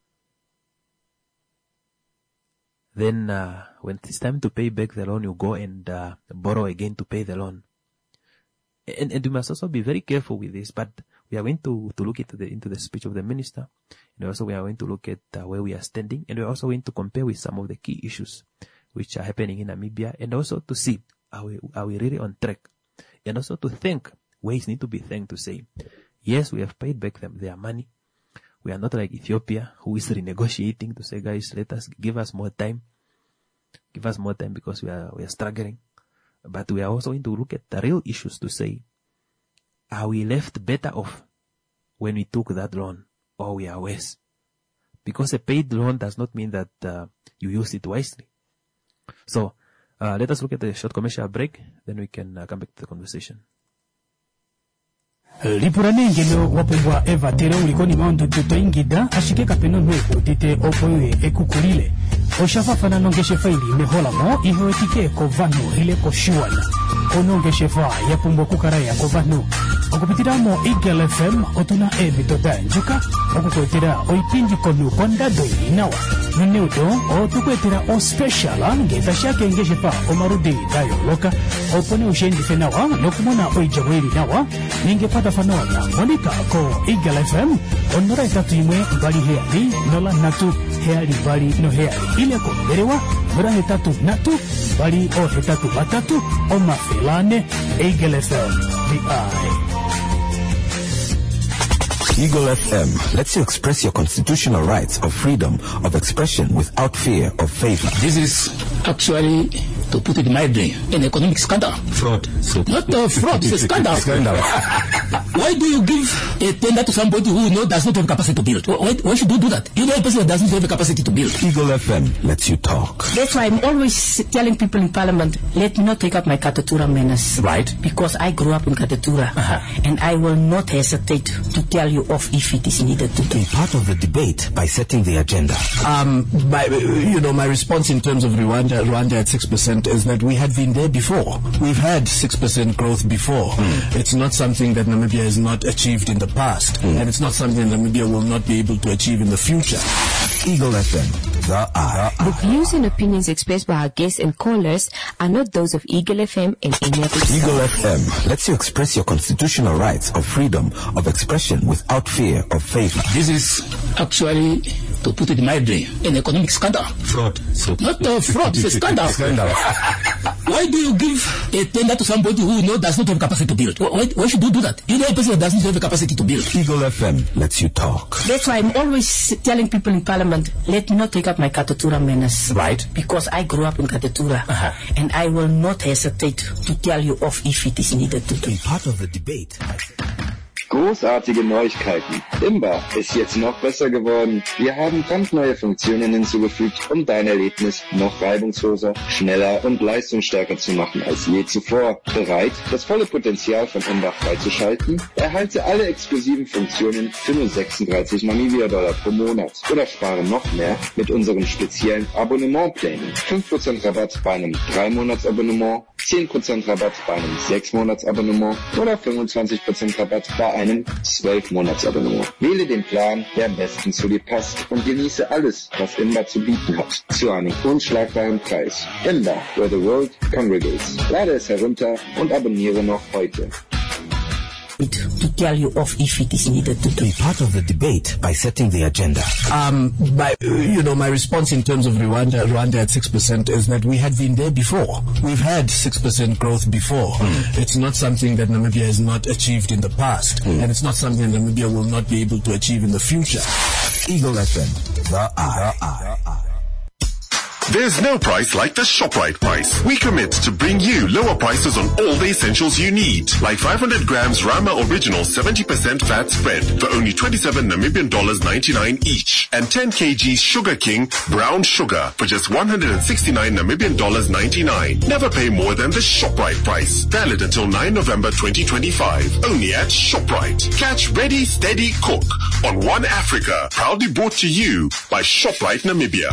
Then when it's time to pay back the loan, you go and borrow again to pay the loan. And we must also be very careful with this. But we are going to look into the speech of the minister, and also we are going to look at where we are standing, and we are also going to compare with some of the key issues which are happening in Namibia, and also to see are we really on track, and also to think ways need to be thanked to say, yes, we have paid back their money. We are not like Ethiopia, who is renegotiating to say, guys, give us more time because we are struggling. But we are also going to look at the real issues to say, are we left better off when we took that loan, or we are worse? Because a paid loan does not mean that you use it wisely. So let us look at a short commercial break, then we can come back to the conversation. Lipurane ngelo wapembwa Eva tero ulikoni maundu tutoingida ashike kapeno nweku tite opoye ekukulile oshafa fana nongeshe faili mehola mo ihoetike ko vanu ile ko shuana onongeshe fa yapumbo kukaraya ko vanu okupitiramo Eagle FM otuna ebitoda njuka okukwetera oipinji konu kondado inawa Minuto o tukwetera o special ngeta shake ngeshe fa omarudi dayo loka opone ushendi fenawa nokumona oijaweli nawa ningepata fanona monika ko Eagle FM onora itatu imwe bali heali nola natu heali bali no heali ile ko berewa mura hetatu natu bali o hetatu batatu o mafilane Eagle FM Eagle FM lets you express your constitutional rights of freedom of expression without fear of favor. This is actually, to put it mildly, an economic scandal. Fraud. Not fraud, it's a scandal. Why do you give a tender to somebody who does not have capacity to build? Why should you do that? You know a person that doesn't have the capacity to build. Eagle FM lets you talk. That's why I'm always telling people in Parliament, let me not take up my Katatura manners. Right. Because I grew up in Katatura. And I will not hesitate to tell you off if it is needed to Be part of the debate by setting the agenda. My response in terms of Rwanda at 6% is that we had been there before. We've had 6% growth before. It's not something that Namibia has not achieved in the past. And it's not something that Namibia will not be able to achieve in the future. Eagle FM, the eye. The views and opinions expressed by our guests and callers are not those of Eagle FM and any other staff. Eagle FM lets you express your constitutional rights of freedom of expression without fear of favor. This is actually, to put it mildly, an economic scandal. Fraud. Not fraud, it's a scandal. Why do you give a tender to somebody who does not have capacity to build? Why should you do that? You know a person that doesn't have the capacity to build. Eagle FM lets you talk. That's why I'm always telling people in Parliament, let me not take up my Katatura manners. Right. Because I grew up in Katatura. And I will not hesitate to tell you off if it is needed to Be part of the debate. Großartige Neuigkeiten. Imba ist jetzt noch besser geworden. Wir haben brandneue Funktionen hinzugefügt, um dein Erlebnis noch reibungsloser, schneller und leistungsstärker zu machen als je zuvor. Bereit, das volle Potenzial von Imba freizuschalten? Erhalte alle exklusiven Funktionen für nur 36 Namibia-Dollar pro Monat. Oder spare noch mehr mit unserem speziellen Abonnementplänen. 5% Rabatt bei einem 3-Monats-Abonnement, 10% Rabatt bei einem 6-Monats-Abonnement oder 25% Rabatt bei einem 12-Monats-Abonnement. Wähle den Plan, der am besten zu dir passt und genieße alles, was Imba zu bieten hat, zu einem unschlagbaren Preis. Imba, where the world congregates. Lade es herunter und abonniere noch heute. To tell you off if it is needed to Be part of the debate by setting the agenda. My response in terms of Rwanda at 6% is that we had been there before. We've had 6% growth before. It's not something that Namibia has not achieved in the past. And it's not something that Namibia will not be able to achieve in the future. Eagle FM, the eye. There's no price like the ShopRite price. We commit to bring you lower prices on all the essentials you need, like 500 grams Rama Original 70% fat spread for only 27 Namibian dollars 99 each, and 10 kg Sugar King brown sugar for just 169 Namibian dollars 99. Never pay more than the ShopRite price. Valid until 9 November 2025. Only at ShopRite. Catch Ready, Steady, Cook on One Africa. Proudly brought to you by ShopRite Namibia.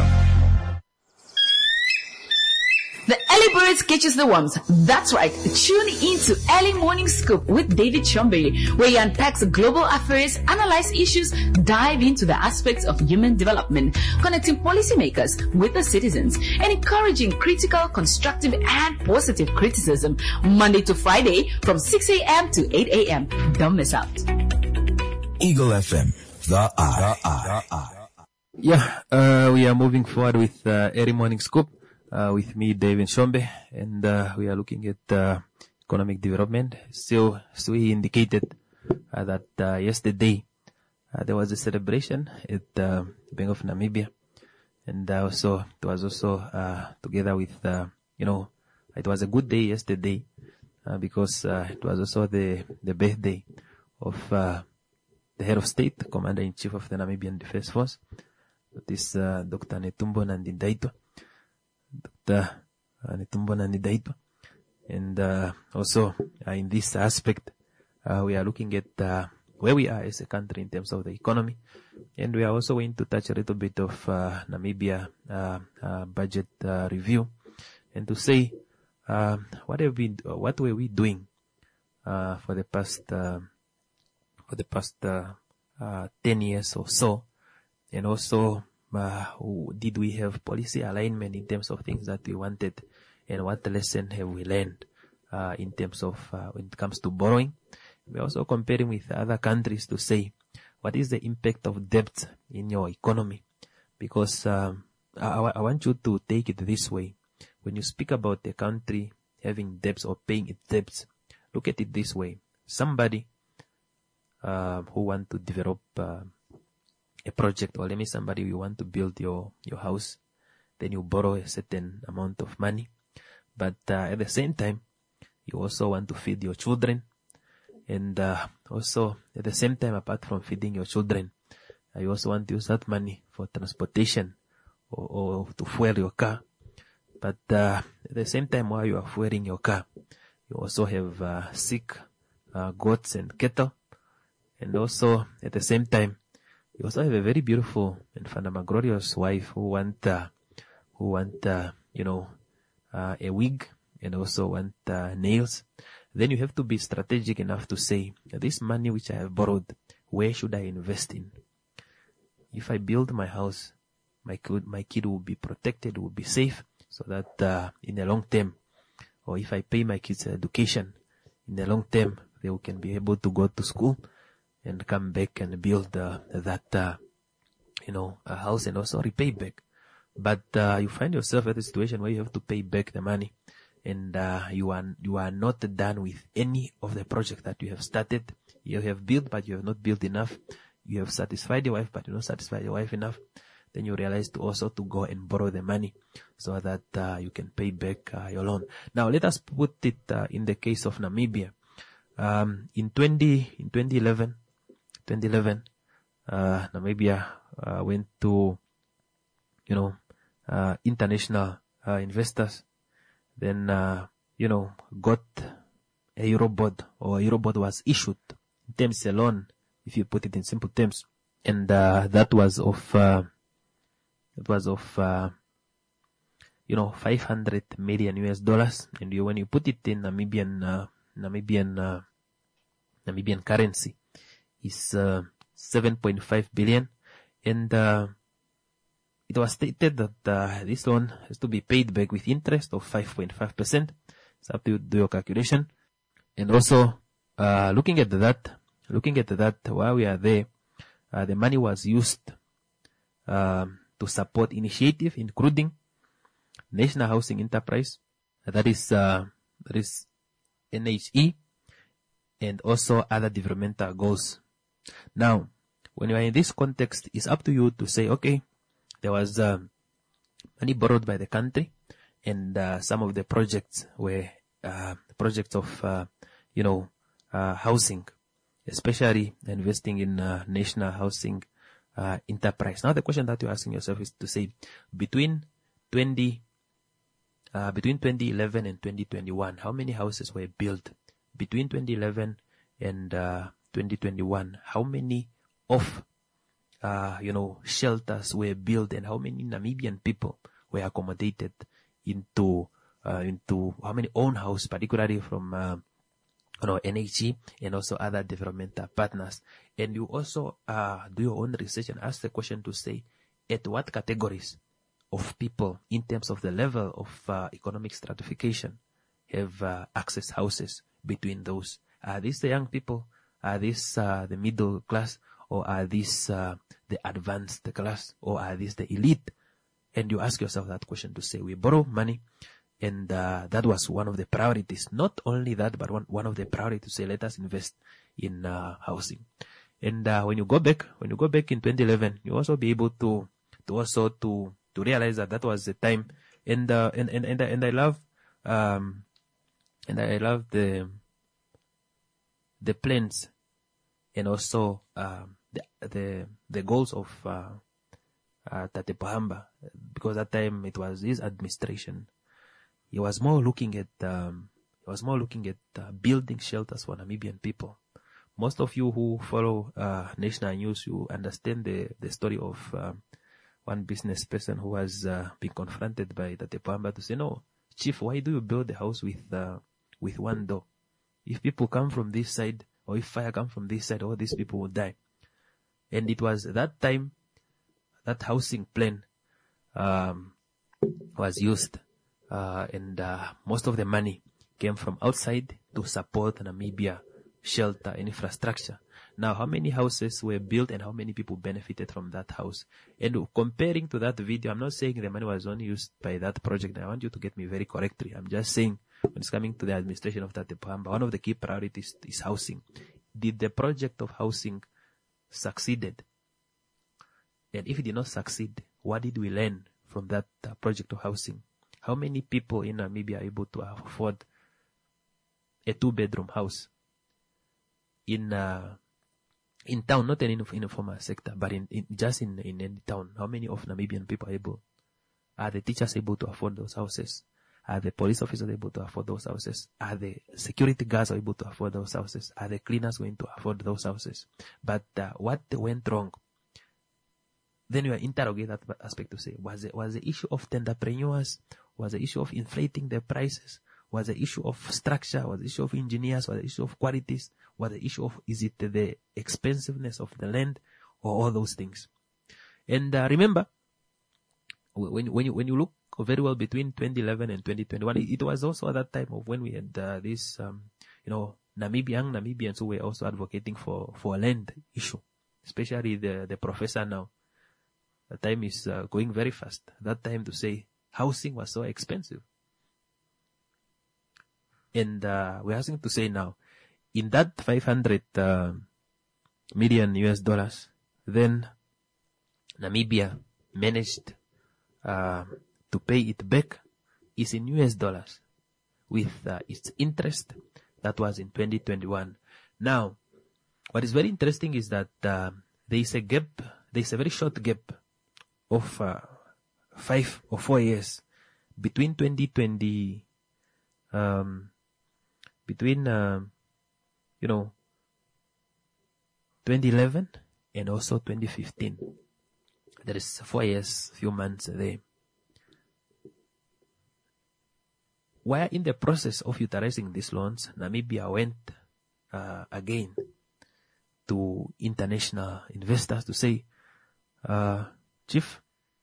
The early birds catches the worms. That's right. Tune in to Early Morning Scoop with David Chombele, where he unpacks global affairs, analyze issues, dive into the aspects of human development, connecting policymakers with the citizens, and encouraging critical, constructive, and positive criticism. Monday to Friday from 6 a.m. to 8 a.m. Don't miss out. Eagle FM, the eye. Yeah, we are moving forward with Early Morning Scoop. With me, David Shombe, and we are looking at economic development. So we indicated that yesterday there was a celebration at Bank of Namibia, and also it was also together with it was a good day yesterday because it was also the birthday of the head of state, Commander-in-Chief of the Namibian Defense Force, that is Dr. Netumbo Nandi-Ndaitwah. And also in this aspect we are looking at where we are as a country in terms of the economy, and we are also going to touch a little bit of Namibia budget review, and to say what were we doing for the past 10 years or so, and also did we have policy alignment in terms of things that we wanted, and what lesson have we learned in terms of when it comes to borrowing. We're also comparing with other countries to say what is the impact of debt in your economy, because I want you to take it this way. When you speak about a country having debts or paying its debts, look at it this way. Somebody who want to develop a project, or let me somebody you want to build your house, then you borrow a certain amount of money, but at the same time you also want to feed your children, And also, at the same time, apart from feeding your children, you also want to use that money for transportation or to fuel your car. But at the same time, while you are fueling your car, you also have sick goats and cattle. And also, at the same time, you also have a very beautiful and phantasmagorious wife who want a wig and also want nails. Then you have to be strategic enough to say, this money which I have borrowed, where should I invest in? If I build my house, my kid will be protected, will be safe, so that in the long term, or if I pay my kids education, in the long term, they can be able to go to school and come back and build a house and also repay back. But you find yourself at a situation where you have to pay back the money, and you are not done with any of the project that you have started. You have built, but you have not built enough. You have satisfied your wife, but you not satisfied your wife enough. Then you realize to go and borrow the money so that you can pay back your loan. Now let us put it in the case of Namibia. In 2011, Namibia went to international investors. Then got a Eurobond, or Eurobond was issued in terms of loan, if you put it in simple terms, and that was of 500 million US dollars, and when you put it in Namibian currency, is 7.5 billion, and it was stated that this loan has to be paid back with interest of 5.5%. It's up to you to do your calculation. And also, looking at that, while we are there, the money was used to support initiative, including National Housing Enterprise, that is NHE, and also other developmental goals. Now, when you are in this context, it's up to you to say, okay, there was money borrowed by the country, and some of the projects were projects of housing, especially investing in National Housing Enterprise. Now the question that you're asking yourself is to say, between 2011 and 2021, how many houses were built? Between 2011 and 2021, how many of shelters were built, and how many Namibian people were accommodated into how many own house, particularly from NHG and also other developmental partners. And you also do your own research and ask the question to say, at what categories of people, in terms of the level of economic stratification, have access houses between those? Are these the young people? Are these the middle class? Or are these the advanced class? Or are these the elite? And you ask yourself that question to say, we borrow money, and that was one of the priorities. Not only that, but one of the priorities to say, let us invest in housing. And when you go back in 2011, you also be able to realize that was the time. And I love the plans, and also the goals of Tate Pohamba, because at that time it was his administration. He was more looking at building shelters for Namibian people. Most of you who follow national news, you understand the story of one business person who was being confronted by Tate Pohamba to say, no, Chief, why do you build the house with one door? If people come from this side, or if fire comes from this side, all these people will die. And it was that time that housing plan was used, and most of the money came from outside to support Namibia shelter and infrastructure. Now, how many houses were built and how many people benefited from that house? And comparing to that video, I'm not saying the money was only used by that project. I want you to get me very correctly. I'm just saying, when it's coming to the administration of Tate Pohamba, one of the key priorities is housing. Did the project of housing succeeded? And if it did not succeed, what did we learn from that project of housing? How many people in Namibia are able to afford a 2-bedroom house? in town, not in informal sector, but just in any town, how many of Namibian people are the teachers able to afford those houses? Are the police officers able to afford those houses? Are the security guards able to afford those houses? Are the cleaners going to afford those houses? But what went wrong? Then you interrogate that aspect to say, was the issue of tenderpreneurs? Was the issue of inflating the prices? Was the issue of structure? Was the issue of engineers? Was the issue of qualities? Was the issue of, is it the expensiveness of the land, or all those things? And remember, when you look very well between 2011 and 2021, it was also at that time of when we had this, Namibians who were also advocating for a land issue, especially the professor now. The time is going very fast. That time to say housing was so expensive. And we're asking to say now, in that 500 million US dollars, then Namibia managed to pay it back is in US dollars with its interest. That was in 2021. Now, what is very interesting is that there is a gap, there is a very short gap of 5 or 4 years between 2020, between 2011 and also 2015. There is 4 years, few months there. Where in the process of utilizing these loans, Namibia went again to international investors to say, Chief,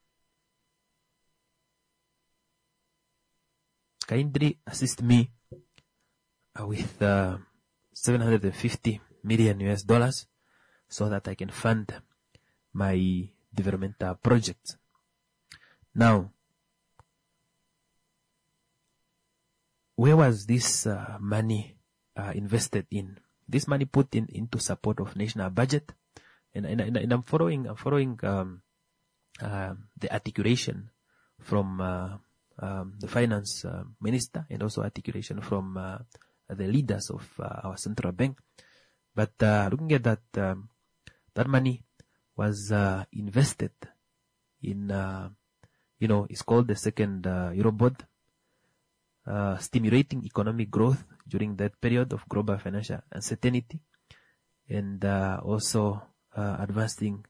kindly assist me with 750 million US dollars so that I can fund my developmental projects. Now, where was this money invested in? This money put into support of national budget, and I'm following the articulation from the finance minister, and also articulation from the leaders of our central bank. But looking at that, that money was invested in, it's called the second Eurobond, stimulating economic growth during that period of global financial uncertainty, and also advancing,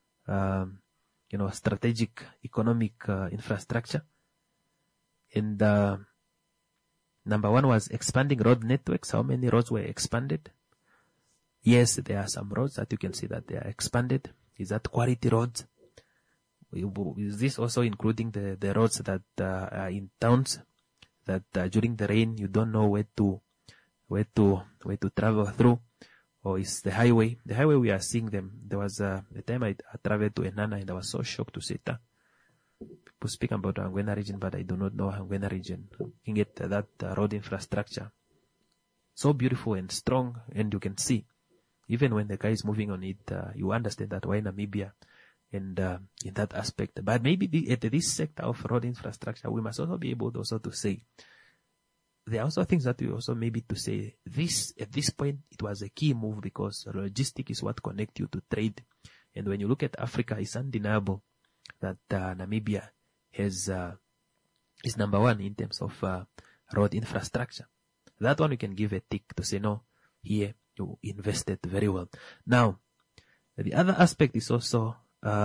strategic economic infrastructure. And number one was expanding road networks. How many roads were expanded? Yes, there are some roads that you can see that they are expanded. Is that quality roads? Is this also including the roads that are in towns that during the rain you don't know where to travel through? Or is the highway? The highway, we are seeing them. There was the time I traveled to Enana, and I was so shocked to see that. People speak about Angwena region, but I do not know Angwena region. Looking at that road infrastructure, so beautiful and strong, and you can see, even when the guy is moving on it, you understand that why Namibia, and in that aspect. But maybe at this sector of road infrastructure, we must also be able to also to say, there are also things that we also maybe to say, this, at this point, it was a key move because logistics is what connects you to trade. And when you look at Africa, it's undeniable that Namibia is number one in terms of road infrastructure. That one we can give a tick to say, no, here you invested very well. Now, the other aspect is also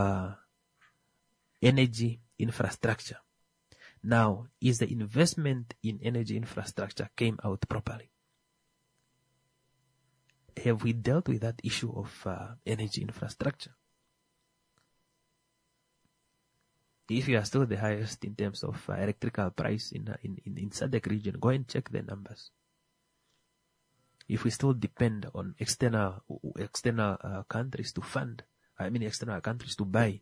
energy infrastructure. Now, is the investment in energy infrastructure came out properly? Have we dealt with that issue of energy infrastructure? If you are still the highest in terms of electrical price in SADC region, go and check the numbers. If we still depend on external countries to fund, external countries to buy,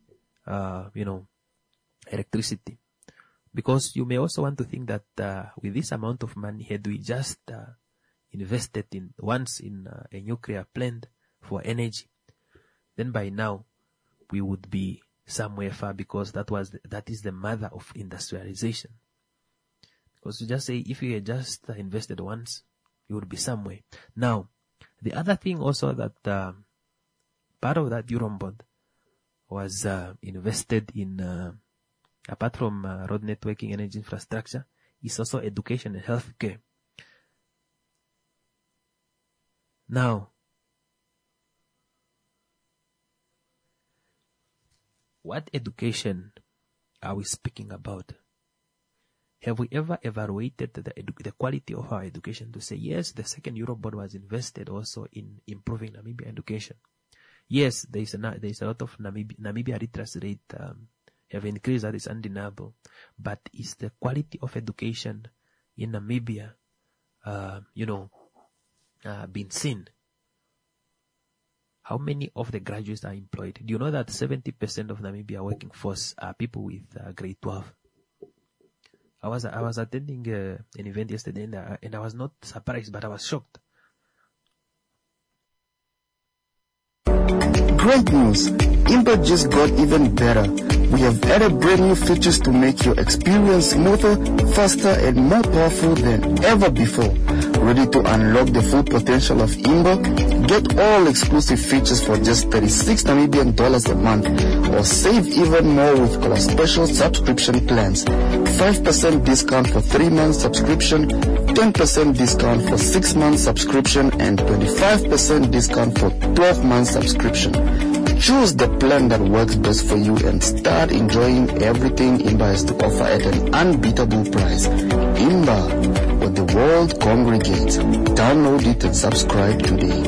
electricity. Because you may also want to think that with this amount of money, had we just invested once in a nuclear plant for energy, then by now we would be somewhere far, because that is the mother of industrialization. Because you just say, if you had just invested once, you would be somewhere. Now, The other thing also that part of that Euro bond was invested in, apart from road networking, energy infrastructure, is also education and healthcare. Now, what education are we speaking about? Have we ever evaluated the quality of our education to say, yes, the second Euro bond was invested also in improving Namibia education? Yes, there is a lot of Namibia literacy rate have increased, that is undeniable. But is the quality of education in Namibia, been seen? How many of the graduates are employed? Do you know that 70% of Namibia working force are people with grade 12? I was attending an event yesterday and I was not surprised, but I was shocked. Great news! Imba just got even better. We have added brand new features to make your experience smoother, faster, and more powerful than ever before. Ready to unlock the full potential of Imba? Get all exclusive features for just 36 Namibian dollars a month, or save even more with our special subscription plans. 5% discount for 3 months subscription, 10% discount for 6 months subscription, and 25% discount for 12 months subscription. Choose the plan that works best for you and start enjoying everything Imba has to offer at an unbeatable price. Imba, where the world congregates. Download it and subscribe today.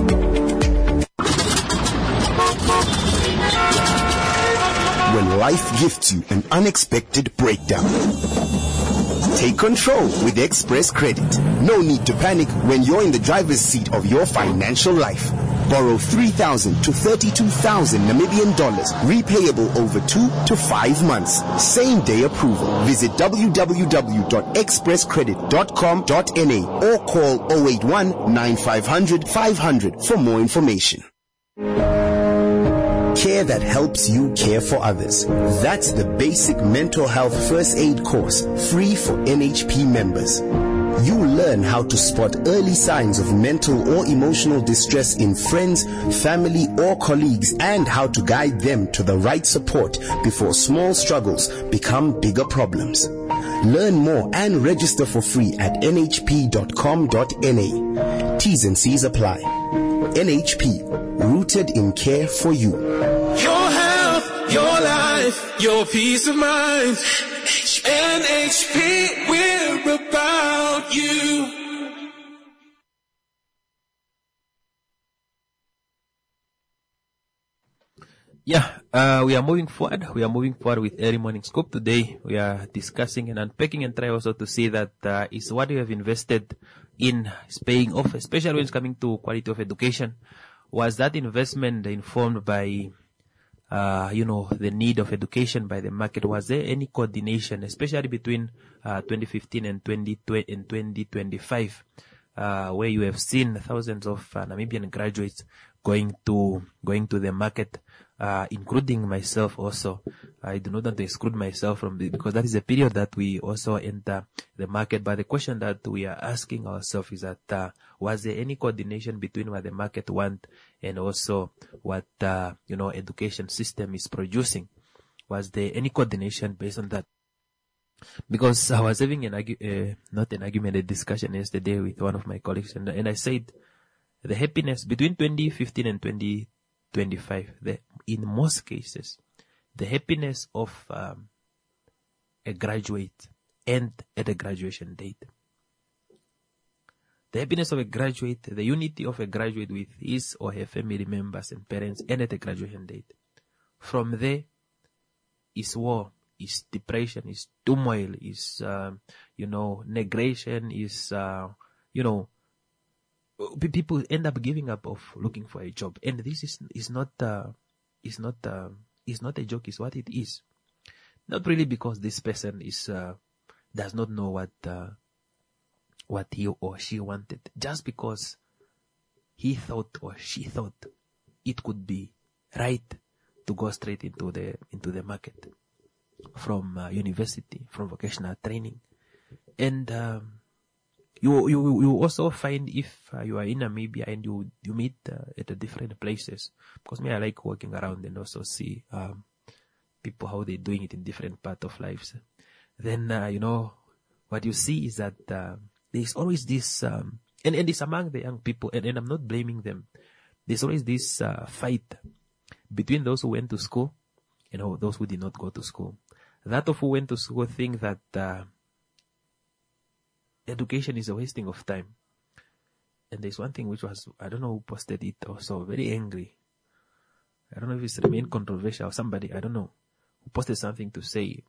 When life gifts you an unexpected breakdown, take control with Express Credit. No need to panic when you're in the driver's seat of your financial life. Borrow 3,000 to 32,000 Namibian dollars, repayable over 2 to 5 months. Same day approval. Visit www.expresscredit.com.na or call 081 9500 500 for more information. Care that helps you care for others. That's the basic mental health first aid course, free for NHP members. You learn how to spot early signs of mental or emotional distress in friends, family, or colleagues, and how to guide them to the right support before small struggles become bigger problems. Learn more and register for free at nhp.com.na. T's and C's apply. NHP, rooted in care for you. Your health, your life, your peace of mind. NHP, we're about you. We are moving forward. We are moving forward with Early Morning Scoop. Today we are discussing and unpacking and try also to see that is what you have invested in is paying off, especially when it's coming to quality of education. Was that investment informed by the need of education by the market? Was there any coordination, especially between 2015 and 2025, where you have seen thousands of Namibian graduates going to the market, including myself also. I do not want to exclude myself from this because that is a period that we also enter the market. But the question that we are asking ourselves is that was there any coordination between what the market want and also what education system is producing? Was there any coordination based on that? Because I was having a discussion yesterday with one of my colleagues, and I said the happiness between 2015 and 2025, in most cases, the happiness of a graduate end at a graduation date. The happiness of a graduate, the unity of a graduate with his or her family members and parents end at a graduation date. From there is war, is depression, is turmoil, is, negation, is, people end up giving up of looking for a job. And this is not a joke, is what it is. Not really because this person does not know what he or she wanted, just because he thought or she thought it could be right to go straight into the market from university, from vocational training. And you also find if you are in Namibia and you meet at the different places, because me, I like walking around and also see people how they're doing it in different parts of lives. Then what you see is that there's always this and it's among the young people, and I'm not blaming them. There's always this fight between those who went to school and those who did not go to school. That of who went to school think that education is a wasting of time. And there's one thing which was, I don't know who posted it, also very angry. I don't know if it's remained controversial or somebody, I don't know, who posted something to say,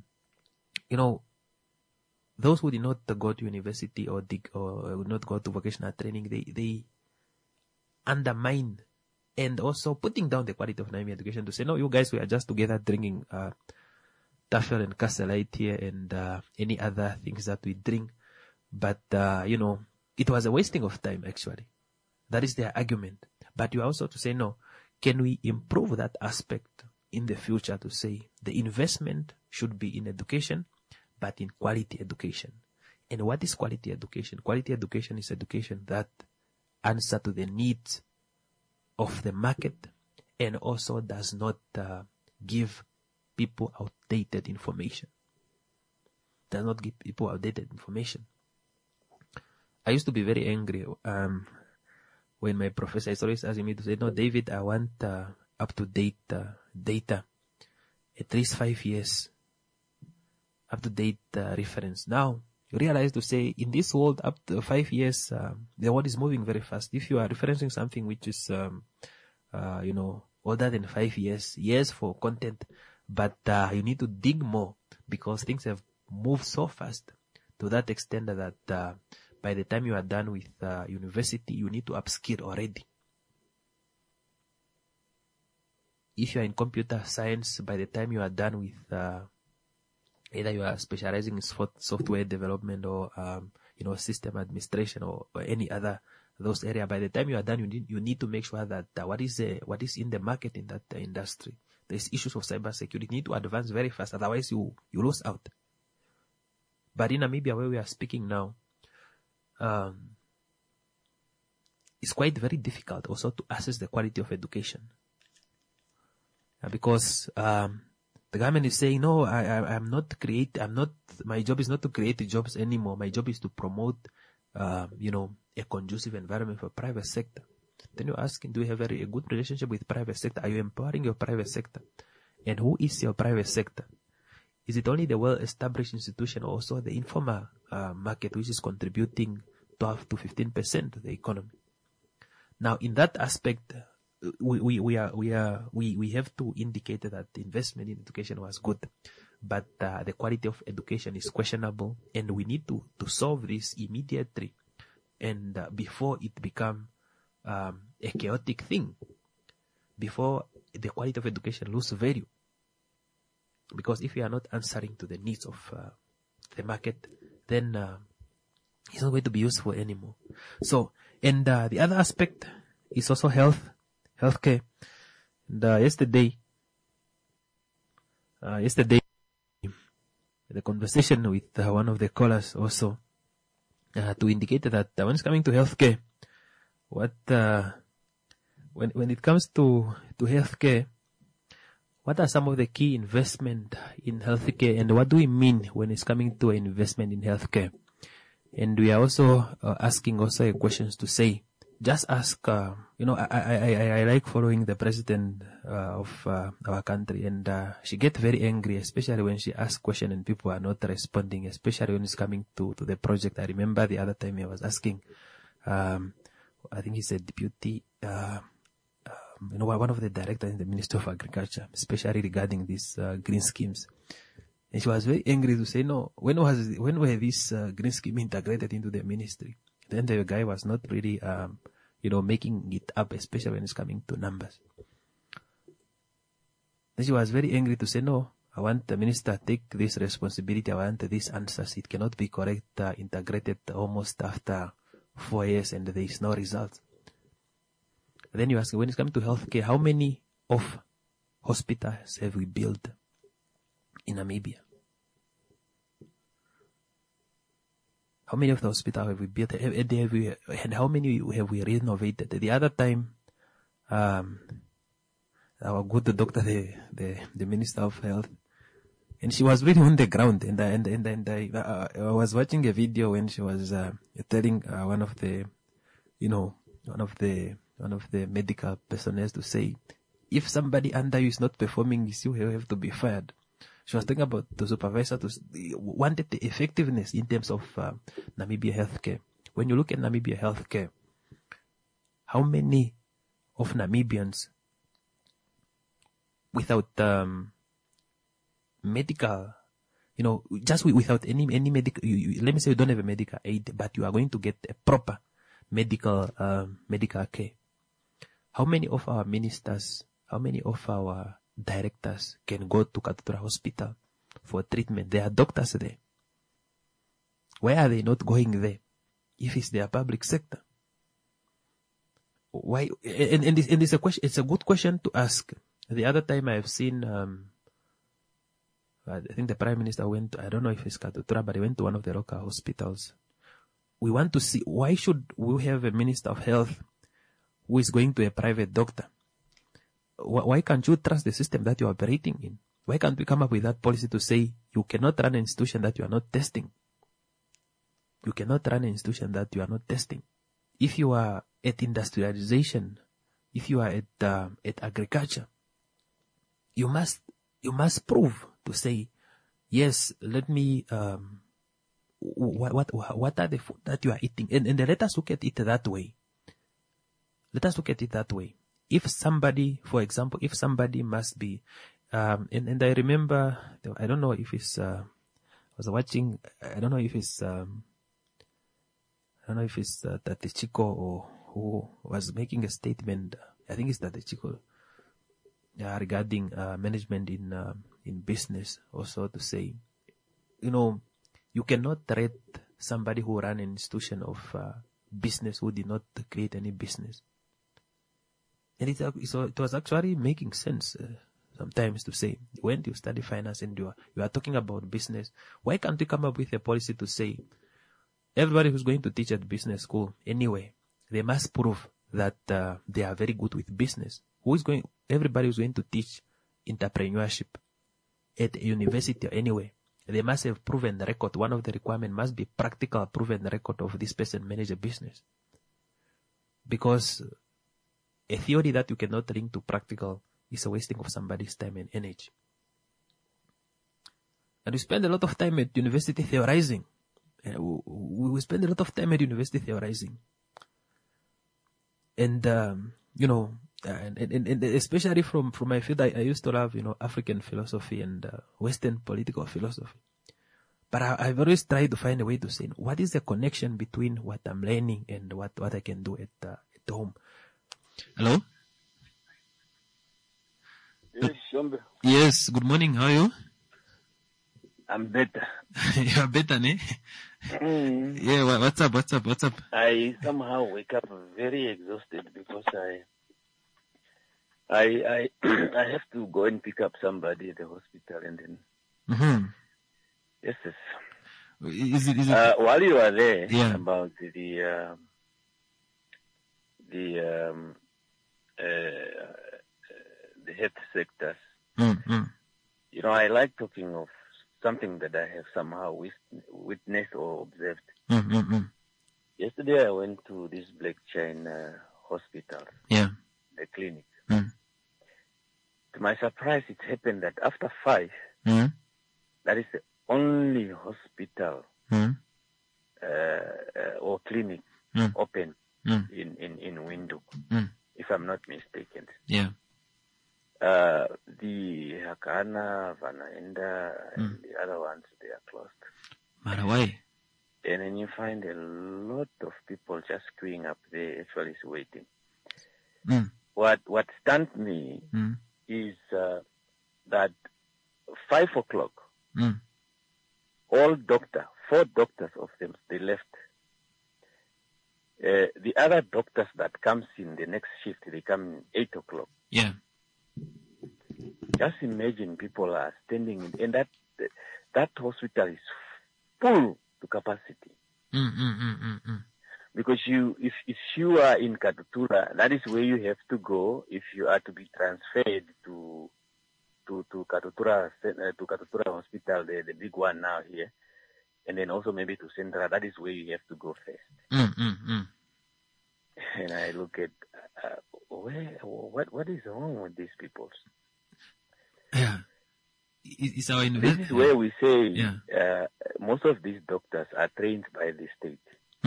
those who did not go to university or would not go to vocational training, they undermine and also putting down the quality of Namibian education to say, no, you guys, we are just together drinking Tafel and Castelite here and any other things that we drink. But, it was a wasting of time, actually. That is their argument. But you also to say, no, can we improve that aspect in the future to say the investment should be in education, but in quality education. And what is quality education? Quality education is education that answers to the needs of the market and also does not give people outdated information. Does not give people outdated information. I used to be very angry when my professor is always asking me to say, no, David, I want up-to-date data, at least 5 years, up-to-date reference. Now, you realize to say, in this world, up to 5 years, the world is moving very fast. If you are referencing something which is, older than 5 years for content, but you need to dig more because things have moved so fast to that extent that by the time you are done with university, you need to upskill already. If you are in computer science, by the time you are done with either you are specializing in software development or system administration or any other those area, by the time you are done, you need to make sure that what is in the market in that industry. There's issues of cybersecurity. You need to advance very fast, otherwise you lose out. But in Namibia, where we are speaking now, it's quite very difficult also to assess the quality of education. Because the government is saying, no, my job is not to create jobs anymore. My job is to promote, a conducive environment for private sector. Then you're asking, do you have a good relationship with private sector? Are you empowering your private sector? And who is your private sector? Is it only the well-established institution or also the informal market which is contributing 12 to 15% to the economy? Now, in that aspect, we have to indicate that the investment in education was good, but the quality of education is questionable, and we need to solve this immediately, and before it become a chaotic thing, before the quality of education lose value. Because if you are not answering to the needs of the market, then it's not going to be useful anymore. So, and the other aspect is also healthcare. And yesterday, the conversation with one of the callers also to indicate that when it's coming to healthcare, when it comes to healthcare, what are some of the key investment in healthcare, and what do we mean when it's coming to investment in healthcare? And we are also asking also questions to say, just ask, I like following the president of our country, and she gets very angry, especially when she asks questions and people are not responding, especially when it's coming to the project. I remember the other time I was asking, I think he's a deputy, one of the directors in the Ministry of Agriculture, especially regarding these green schemes. And she was very angry to say, no, when were these green schemes integrated into the ministry? Then the guy was not really, making it up, especially when it's coming to numbers. Then she was very angry to say, no, I want the minister to take this responsibility. I want these answers. It cannot be correct, integrated almost after 4 years and there is no result. Then you ask, when it's coming to healthcare, how many of hospitals have we built in Namibia? How many of the hospitals have we built? And how many have we renovated? The other time, our good doctor, the Minister of Health, and she was really on the ground. And I was watching a video when she was telling one of the medical personnel to say, if somebody under you is not performing this, you have to be fired. She was talking about the supervisor wanted the effectiveness in terms of Namibia healthcare. When you look at Namibia healthcare, how many of Namibians without medical, just without any medical, let me say you don't have a medical aid, but you are going to get a proper medical care. How many of our ministers, how many of our directors can go to Katutura Hospital for treatment? There are doctors there. Why are they not going there if it's their public sector? Why? And it's a question. It's a good question to ask. The other time I have seen, I think the Prime Minister went, I don't know if it's Katutura, but he went to one of the local hospitals. We want to see, why should we have a Minister of Health who is going to a private doctor? Why can't you trust the system that you are operating in? Why can't we come up with that policy to say you cannot run an institution that you are not testing? You cannot run an institution that you are not testing. If you are at industrialization, if you are at agriculture, you must prove to say, yes, let me, what are the food that you are eating? And let us look at it that way. Let us look at it that way. If somebody, for example, must be, and I remember, I don't know if it's, I was watching, I don't know if it's Tate Chico or who was making a statement. I think it's Tate Chico, regarding management in business. Also to say, you cannot rate somebody who ran an institution of business who did not create any business. And it was actually making sense sometimes to say, when you study finance and you are talking about business, why can't you come up with a policy to say, everybody who's going to teach at business school anyway, they must prove that they are very good with business. Everybody who's going to teach entrepreneurship at a university anyway, they must have proven the record. One of the requirements must be practical proven record of this person manage a business. Because a theory that you cannot link to practical is a wasting of somebody's time and energy. And we spend a lot of time at university theorizing. We spend a lot of time at university theorizing. And, and especially from my field, I used to love, African philosophy and Western political philosophy. But I've always tried to find a way to say, what is the connection between what I'm learning and what I can do at home? Hello? Yes, Shombe. Yes, good morning. How are you? I'm better. You are better, ne? Yeah, what's up? I somehow wake up very exhausted because I have to go and pick up somebody at the hospital and then. Mm-hmm. Yes. Is it while you are there, yeah, about the health sectors, I like talking of something that I have somehow witnessed or observed. Yesterday I went to this Black Chain hospital, the clinic. To my surprise, it happened that after 5, that is the only hospital or clinic open in Windhoek, if I'm not mistaken. Yeah. The Hakana, Vanaenda, and the other ones, they are closed. Marawai. And then you find a lot of people just queuing up there, actually waiting. What stunned me is that 5 o'clock, all 4 doctors of them, they left. The other doctors that comes in the next shift, they come 8 o'clock. Yeah. Just imagine people are standing in, and that hospital is full to capacity. Because if you are in Katutura, that is where you have to go if you are to be transferred to Katutura Hospital, the big one now here, and then also maybe to Central. That is where you have to go first. And I look at what is wrong with these people? Yeah, it's our this is where we say most of these doctors are trained by the state.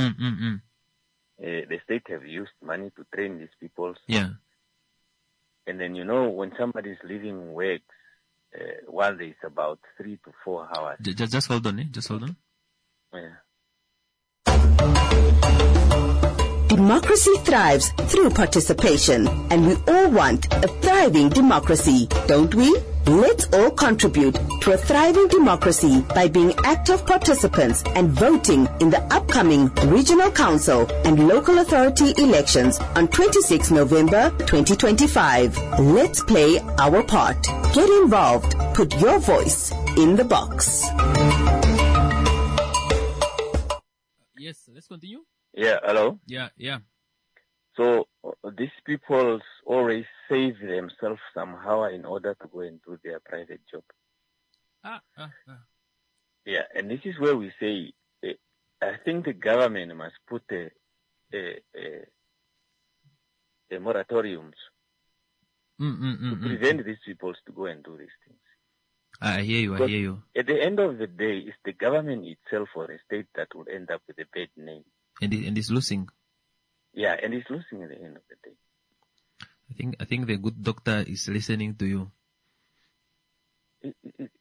The state have used money to train these people. Yeah. And then, when somebody is leaving work, while there is about 3 to 4 hours. Just hold on, Just hold on. Yeah. Democracy thrives through participation, and we all want a thriving democracy, don't we? Let's all contribute to a thriving democracy by being active participants and voting in the upcoming Regional Council and Local Authority elections on 26 November 2025. Let's play our part. Get involved. Put your voice in the box. Yes, let's continue. Yeah, hello? Yeah. So these people always save themselves somehow in order to go and do their private job. Yeah, and this is where we say, I think the government must put a moratoriums to prevent these people to go and do these things. I hear you. At the end of the day, it's the government itself or the state that will end up with a bad name. And it's losing. Yeah, and it's losing at the end of the day. I think the good doctor is listening to you. It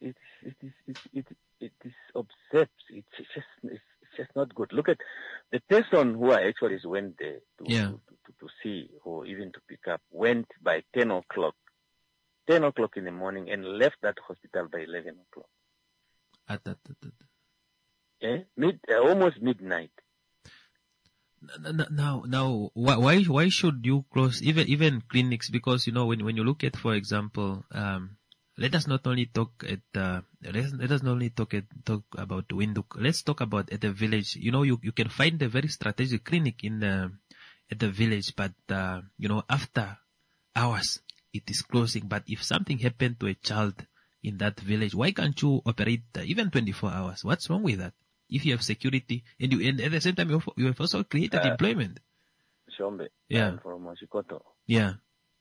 is obsessed. It's just not good. Look at the person who I actually went there to see or even to pick up went by 10 o'clock in the morning and left that hospital by 11 o'clock. Almost midnight. Now, why should you close even clinics? Because when you look at, for example, let us not only talk about Windhoek. Let's talk about at the village. You can find a very strategic clinic at the village, but after hours it is closing. But if something happened to a child in that village, why can't you operate even 24 hours? What's wrong with that? If you have security and at the same time you have also created employment. Shombe, yeah. I'm from Moshikoto. Yeah.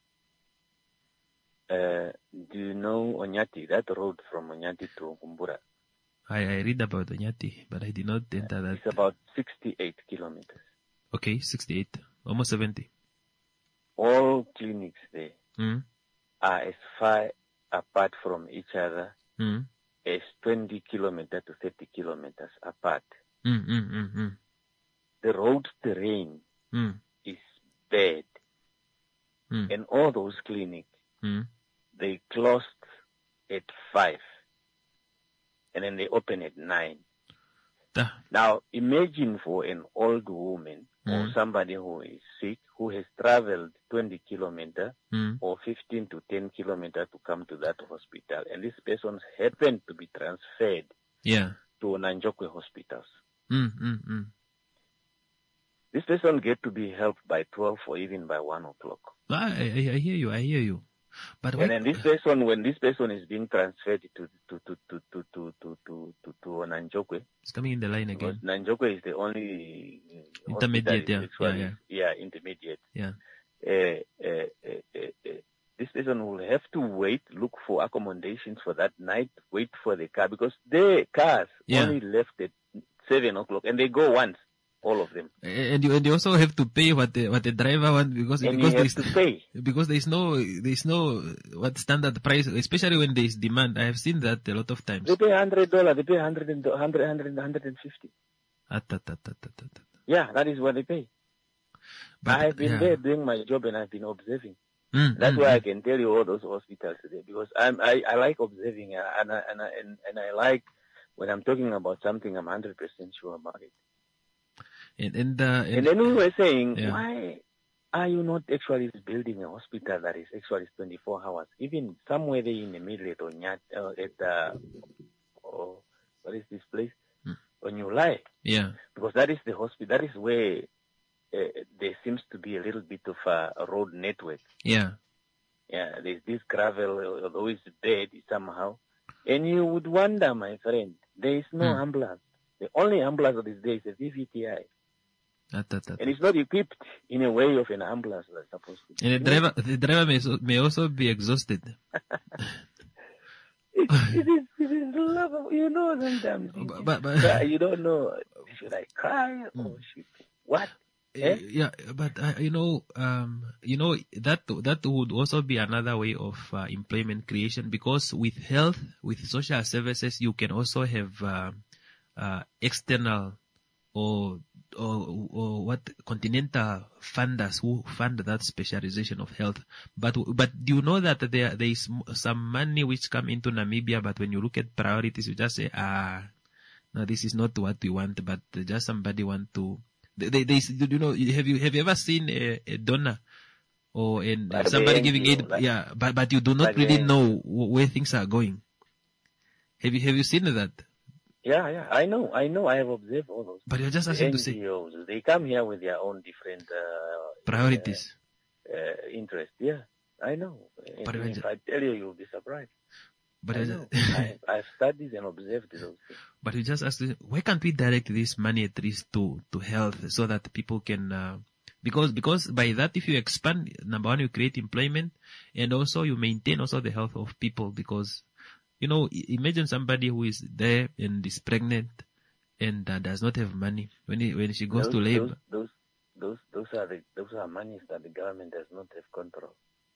Do you know Onyati? That road from Onyati to Kumbura. I read about Onyati, but I did not enter that. It's about 68 kilometers. Okay, 68, almost 70. All clinics there are as far apart from each other as 20 kilometers to 30 kilometers apart. The road terrain is bad. And all those clinics, they closed at 5. And then they open at 9. Now, imagine for an old woman or somebody who is sick, who has traveled 20 kilometers or 15 to 10 kilometers to come to that hospital. And these persons happen to be transferred to Nanjokwe hospitals. This person get to be helped by 12 or even by 1 o'clock. I hear you. But and then this person, when this person is being transferred to Nanjokwe, it's coming in the line again. Nanjokwe is the only intermediate, intermediate. Yeah. This person will have to wait, look for accommodations for that night, wait for the car because their cars only left at 7 o'clock and they go once. All of them. And you also have to pay what the driver wants because there's no what standard price, especially when there is demand. I have seen that a lot of times. They pay $100. They pay $150. Yeah, that is what they pay. But I've been there doing my job and I've been observing. That's why I can tell you all those hospitals today because I like observing and I like when I'm talking about something I'm 100% sure about it. And then we were saying, why are you not actually building a hospital that is actually 24 hours? Even somewhere there in the middle what is this place? on your life. Yeah. Because that is the hospital. That is where there seems to be a little bit of a road network. Yeah. Yeah, there's this gravel, although it's bad somehow. And you would wonder, my friend, there is no ambulance. The only ambulance that is there is a VVTI. And it's not equipped in a way of an ambulance that's supposed to be. And the driver may also be exhausted. It is lovable. You know, sometimes you don't know, should I cry or should what? Yeah, but that would also be another way of employment creation, because with health, with social services, you can also have external or what continental funders who fund that specialization of health. But do you know that there is some money which come into Namibia, but when you look at priorities, you just say, no, this is not what we want, but just somebody want to. You know, have you ever seen a donor or somebody giving aid? Yeah, but you do not really know where things are going. Have you seen that? Yeah, I know. I have observed all those. But you're just asking to say NGOs, they come here with their own different priorities, interests. Yeah, I know. But if I tell you, you'll be surprised. But I've studied and observed those things. But you just ask, why can't we direct this money at least to health, so that people can, because by that, if you expand, number one, you create employment, and also you maintain also the health of people, because, you know, imagine somebody who is there and is pregnant and does not have money when she goes to labor. Those are monies that the government does not have control.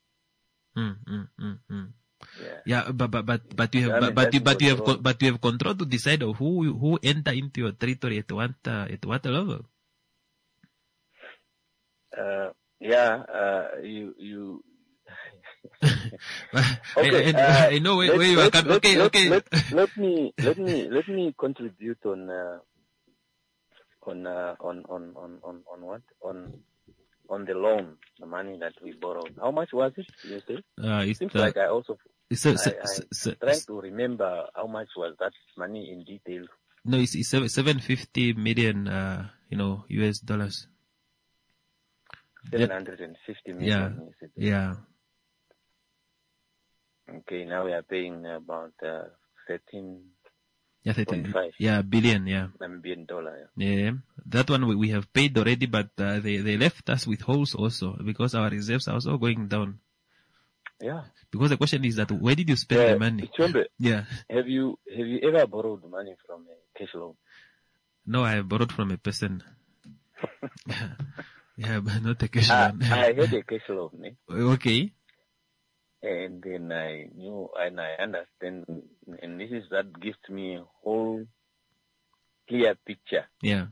Yeah, but you have control to decide of who enter into your territory at what level. You. Okay, I know where you are coming. Okay. Let me contribute on the loan, the money that we borrowed. How much was it? You say? It seems like I also. I'm trying to remember how much was that money in detail. No, it's $750 million, US dollars. 750 million. Yeah. Okay, now we are paying about 13. Yeah, 13. Yeah, billion. Yeah. Namibian dollar. Yeah. That one we have paid already, but they left us with holes also, because our reserves are also going down. Yeah. Because the question is that where did you spend the money? Chombe, yeah. Have you ever borrowed money from a cash loan? No, I have borrowed from a person. Yeah, but not a cash loan. I had a cash loan. Okay. And then I knew and I understand, and this is that gives me a whole clear picture. Yeah.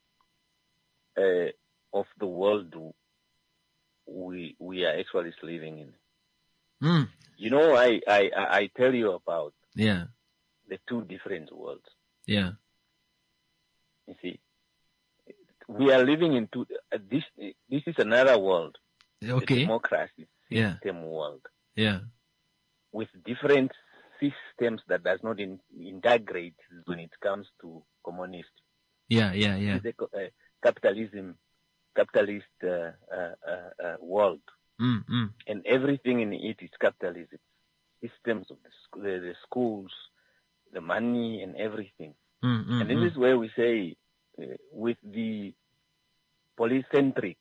Of the world we are actually living in. You know, I tell you about the two different worlds. Yeah. You see, we are living in two. This is another world. Okay. The democracy system world. Yeah. With different systems that does not integrate when it comes to communist. Yeah. The capitalist world. And everything in it is capitalism. Systems of the schools, the money and everything. And this is where we say, with the polycentric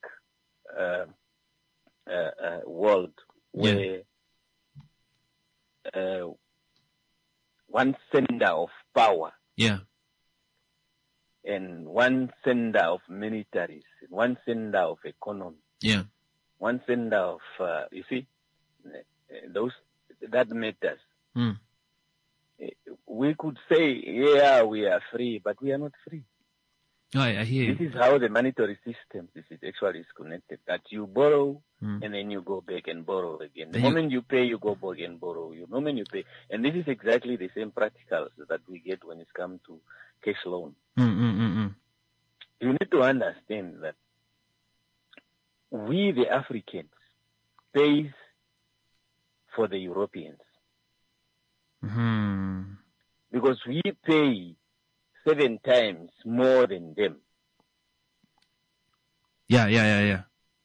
world, where one center of power and one center of militaries, one center of economy, one center of you see, those that matters. We could say, we are free, but we are not free. Oh, I hear you. This is how the monetary system is actually connected. That you borrow and then you go back and borrow again. The moment you pay, you go back and borrow. The moment you pay, and this is exactly the same practicals that we get when it comes to cash loan. You need to understand that we, the Africans, pays for the Europeans. Because we pay 7 times more than them. Yeah.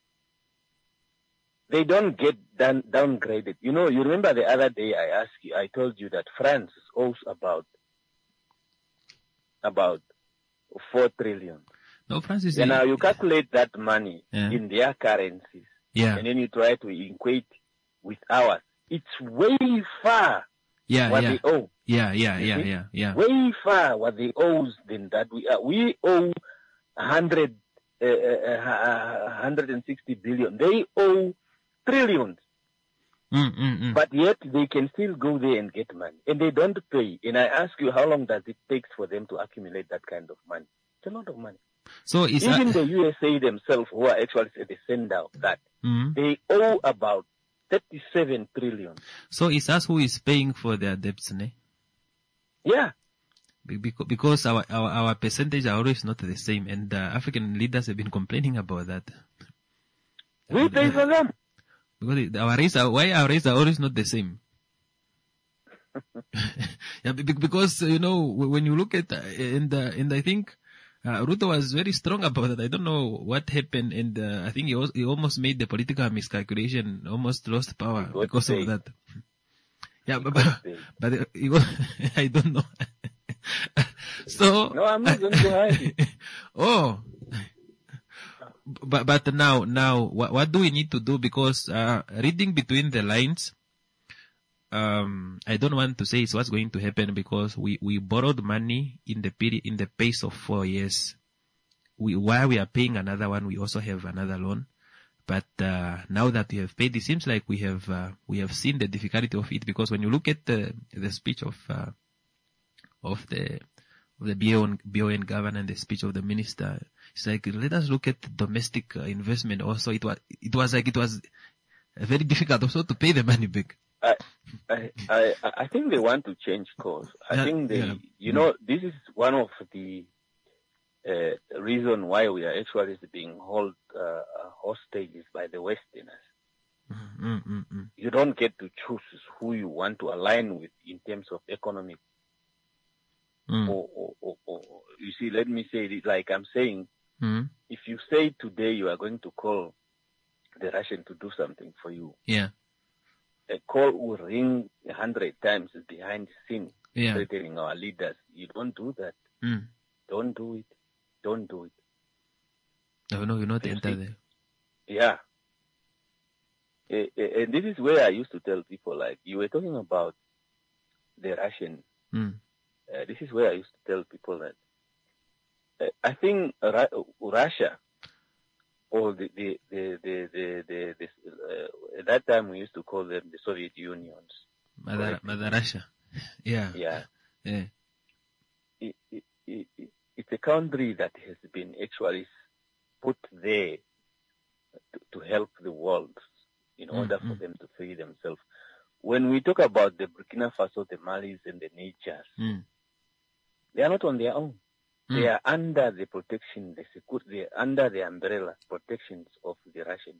They don't get downgraded. You remember the other day I told you that France owes about 4 trillion. No, France is... And now you calculate that money in their currencies. Yeah. And then you try to equate with ours. It's way far what they owe. Yeah. Way far what they owe than that. We owe 160 billion. They owe trillions. But yet they can still go there and get money. And they don't pay. And I ask you, how long does it take for them to accumulate that kind of money? It's a lot of money. So even the USA themselves, who are actually the sender of that, they owe about 37 trillion. So it's us who is paying for their debts, ne? Yeah. Because our percentage are always not the same, and African leaders have been complaining about that. We pay for them. Because why our rates are always not the same? Yeah, because when you look at and I think Ruto was very strong about that. I don't know what happened, and I think he almost made the political miscalculation, almost lost power because of that. Yeah, but I don't know. So no, I'm not going to hide it. Oh. But now, what do we need to do? Because, reading between the lines, I don't want to say it's what's going to happen, because we borrowed money in the pace of 4 years. While we are paying another one, we also have another loan. But, now that we have paid, it seems like we have seen the difficulty of it, because when you look at the speech of the BON governor and the speech of the minister, it's like, let us look at domestic investment also. It was very difficult also to pay the money back. I think they want to change course. I think this is one of the reason why we are actually being held hostages by the Westerners. You don't get to choose who you want to align with in terms of economic. Or you see, let me say it like I'm saying. If you say today you are going to call the Russian to do something for you, a call will ring 100 times behind the scene, threatening our leaders. You don't do that. Don't do it. Don't do it. No, you not enter there. Yeah. And this is where I used to tell people, like, you were talking about the Russian. This is where I used to tell people that I think Russia, or at that time we used to call them the Soviet Unions. Mother Russia. Yeah. It's a country that has been actually put there to help the world in order for them to free themselves. When we talk about the Burkina Faso, the Malis, and the Nigers, they are not on their own. They are under the protection, they are under the umbrella protections of the Russians.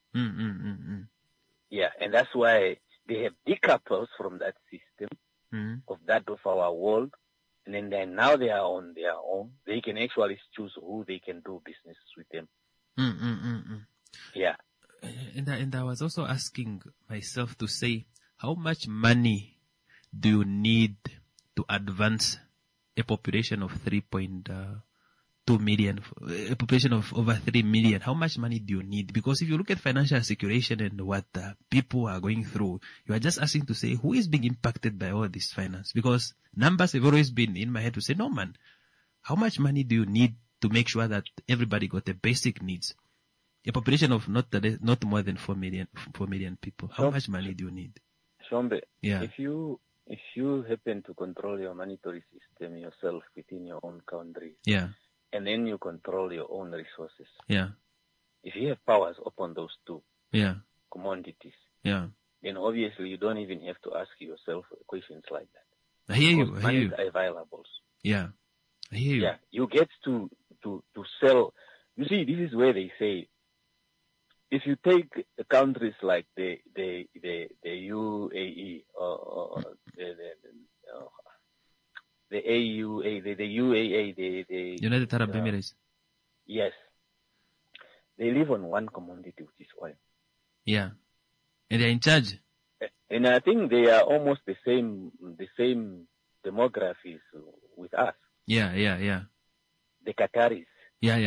Yeah, and that's why they have decoupled from that system of that of our world, and then now they are on their own. They can actually choose who they can do business with them. Yeah. And I was also asking myself to say, how much money do you need to advance a population of 3.2 million, a population of over 3 million? How much money do you need? Because if you look at financial circulation and what people are going through, you are just asking to say, who is being impacted by all this finance? Because numbers have always been in my head to say, no man, how much money do you need to make sure that everybody got the basic needs? A population of not more than 4 million people. How much money do you need? Shombe, yeah. If you happen to control your monetary system yourself within your own country, and then you control your own resources, if you have powers upon those two commodities, then obviously you don't even have to ask yourself questions like that. I hear you. Money are available. Yeah, I hear you. Yeah, you get to sell. You see, this is where they say, if you take countries like the UAE or the AUA, the UAA, the United Arab Emirates. Yes. They live on one commodity, which is oil. Yeah. And they're in charge. And I think they are almost the same demographies with us. Yeah. The Qataris. Yeah.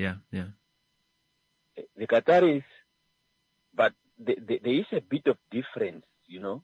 The Qataris, but there is a bit of difference, you know.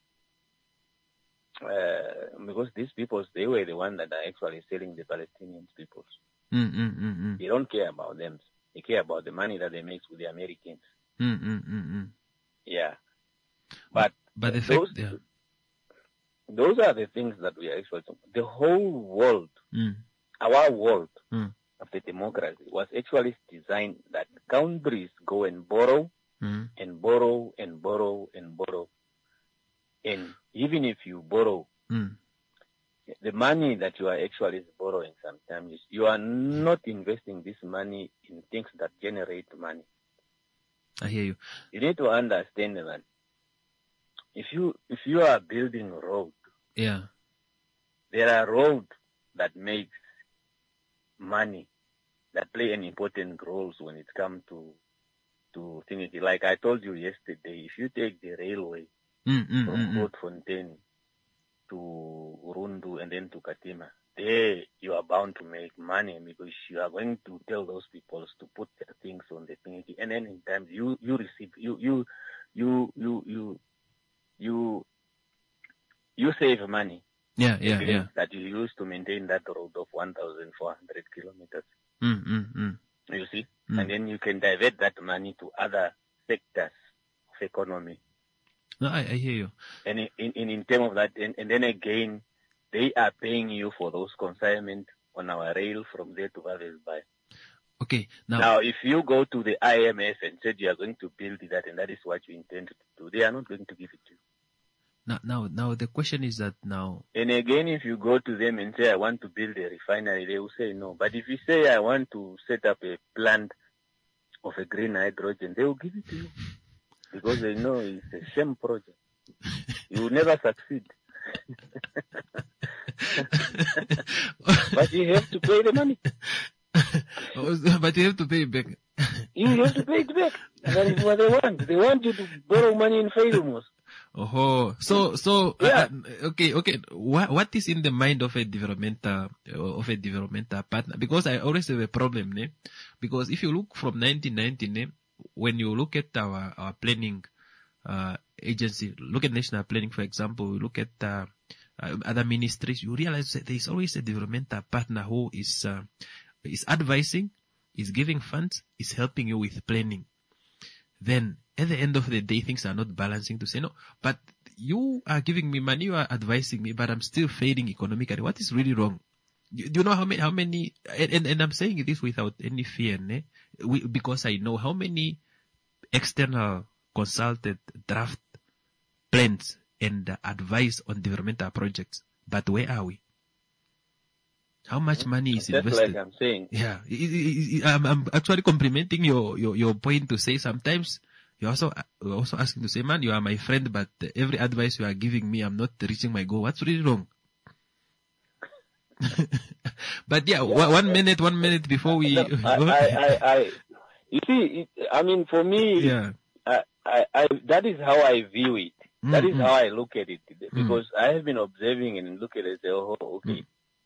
Because these peoples, they were the ones that are actually selling the Palestinian peoples. They don't care about them. They care about the money that they make with the Americans. Yeah. But the fact, those are the things that we are actually talking about. The whole world, our world of the democracy was actually designed that countries go and borrow and borrow and borrow and borrow. And even if you borrow, the money that you are actually borrowing sometimes, you are not investing this money in things that generate money. I hear you. You need to understand that if you are building a road, there are roads that makes money, that play an important role when it comes to things. Like I told you yesterday, if you take the railway from Grootfontein to Rundu and then to Katima, there you are bound to make money because you are going to tell those people to put their things on the thing, and then in time you receive you save money. Yeah. That you use to maintain that road of 1,400 kilometers. You see, and then you can divert that money to other sectors of economy. No, I hear you. And in terms of that, and then again, they are paying you for those consignment on our rail from there to Wavelsbaai. Okay. Now, if you go to the IMF and said you are going to build that and that is what you intend to do, they are not going to give it to you. Now the question is that now. And again, if you go to them and say, I want to build a refinery, they will say no. But if you say, I want to set up a plant of a green hydrogen, they will give it to you. Because they know it's a sham project. You will never succeed. But you have to pay the money. But you have to pay it back. You have to pay it back. And that is what they want. They want you to borrow money in Fairmos. Oh, so yeah. Okay. What is in the mind of a developmental partner? Because I always have a problem, ne? Because if you look from 1990, ne, when you look at our planning agency, look at national planning, for example, look at other ministries, you realize that there is always a developmental partner who is advising, is giving funds, is helping you with planning. Then at the end of the day, things are not balancing to say, no, but you are giving me money, you are advising me, but I'm still failing economically. What is really wrong? Do you know how many, and I'm saying this without any fear, ne? Because I know how many external consulted draft plans and advice on developmental projects. But where are we? How much money is invested? Just like I'm saying. Yeah. I'm actually complimenting your point to say sometimes you're also asking to say, man, you are my friend, but every advice you are giving me, I'm not reaching my goal. What's really wrong? But yeah, 1 minute before we. You see, I mean, for me, yeah. I that is how I view it. That is how I look at it, because I have been observing and look at it and say, oh, okay.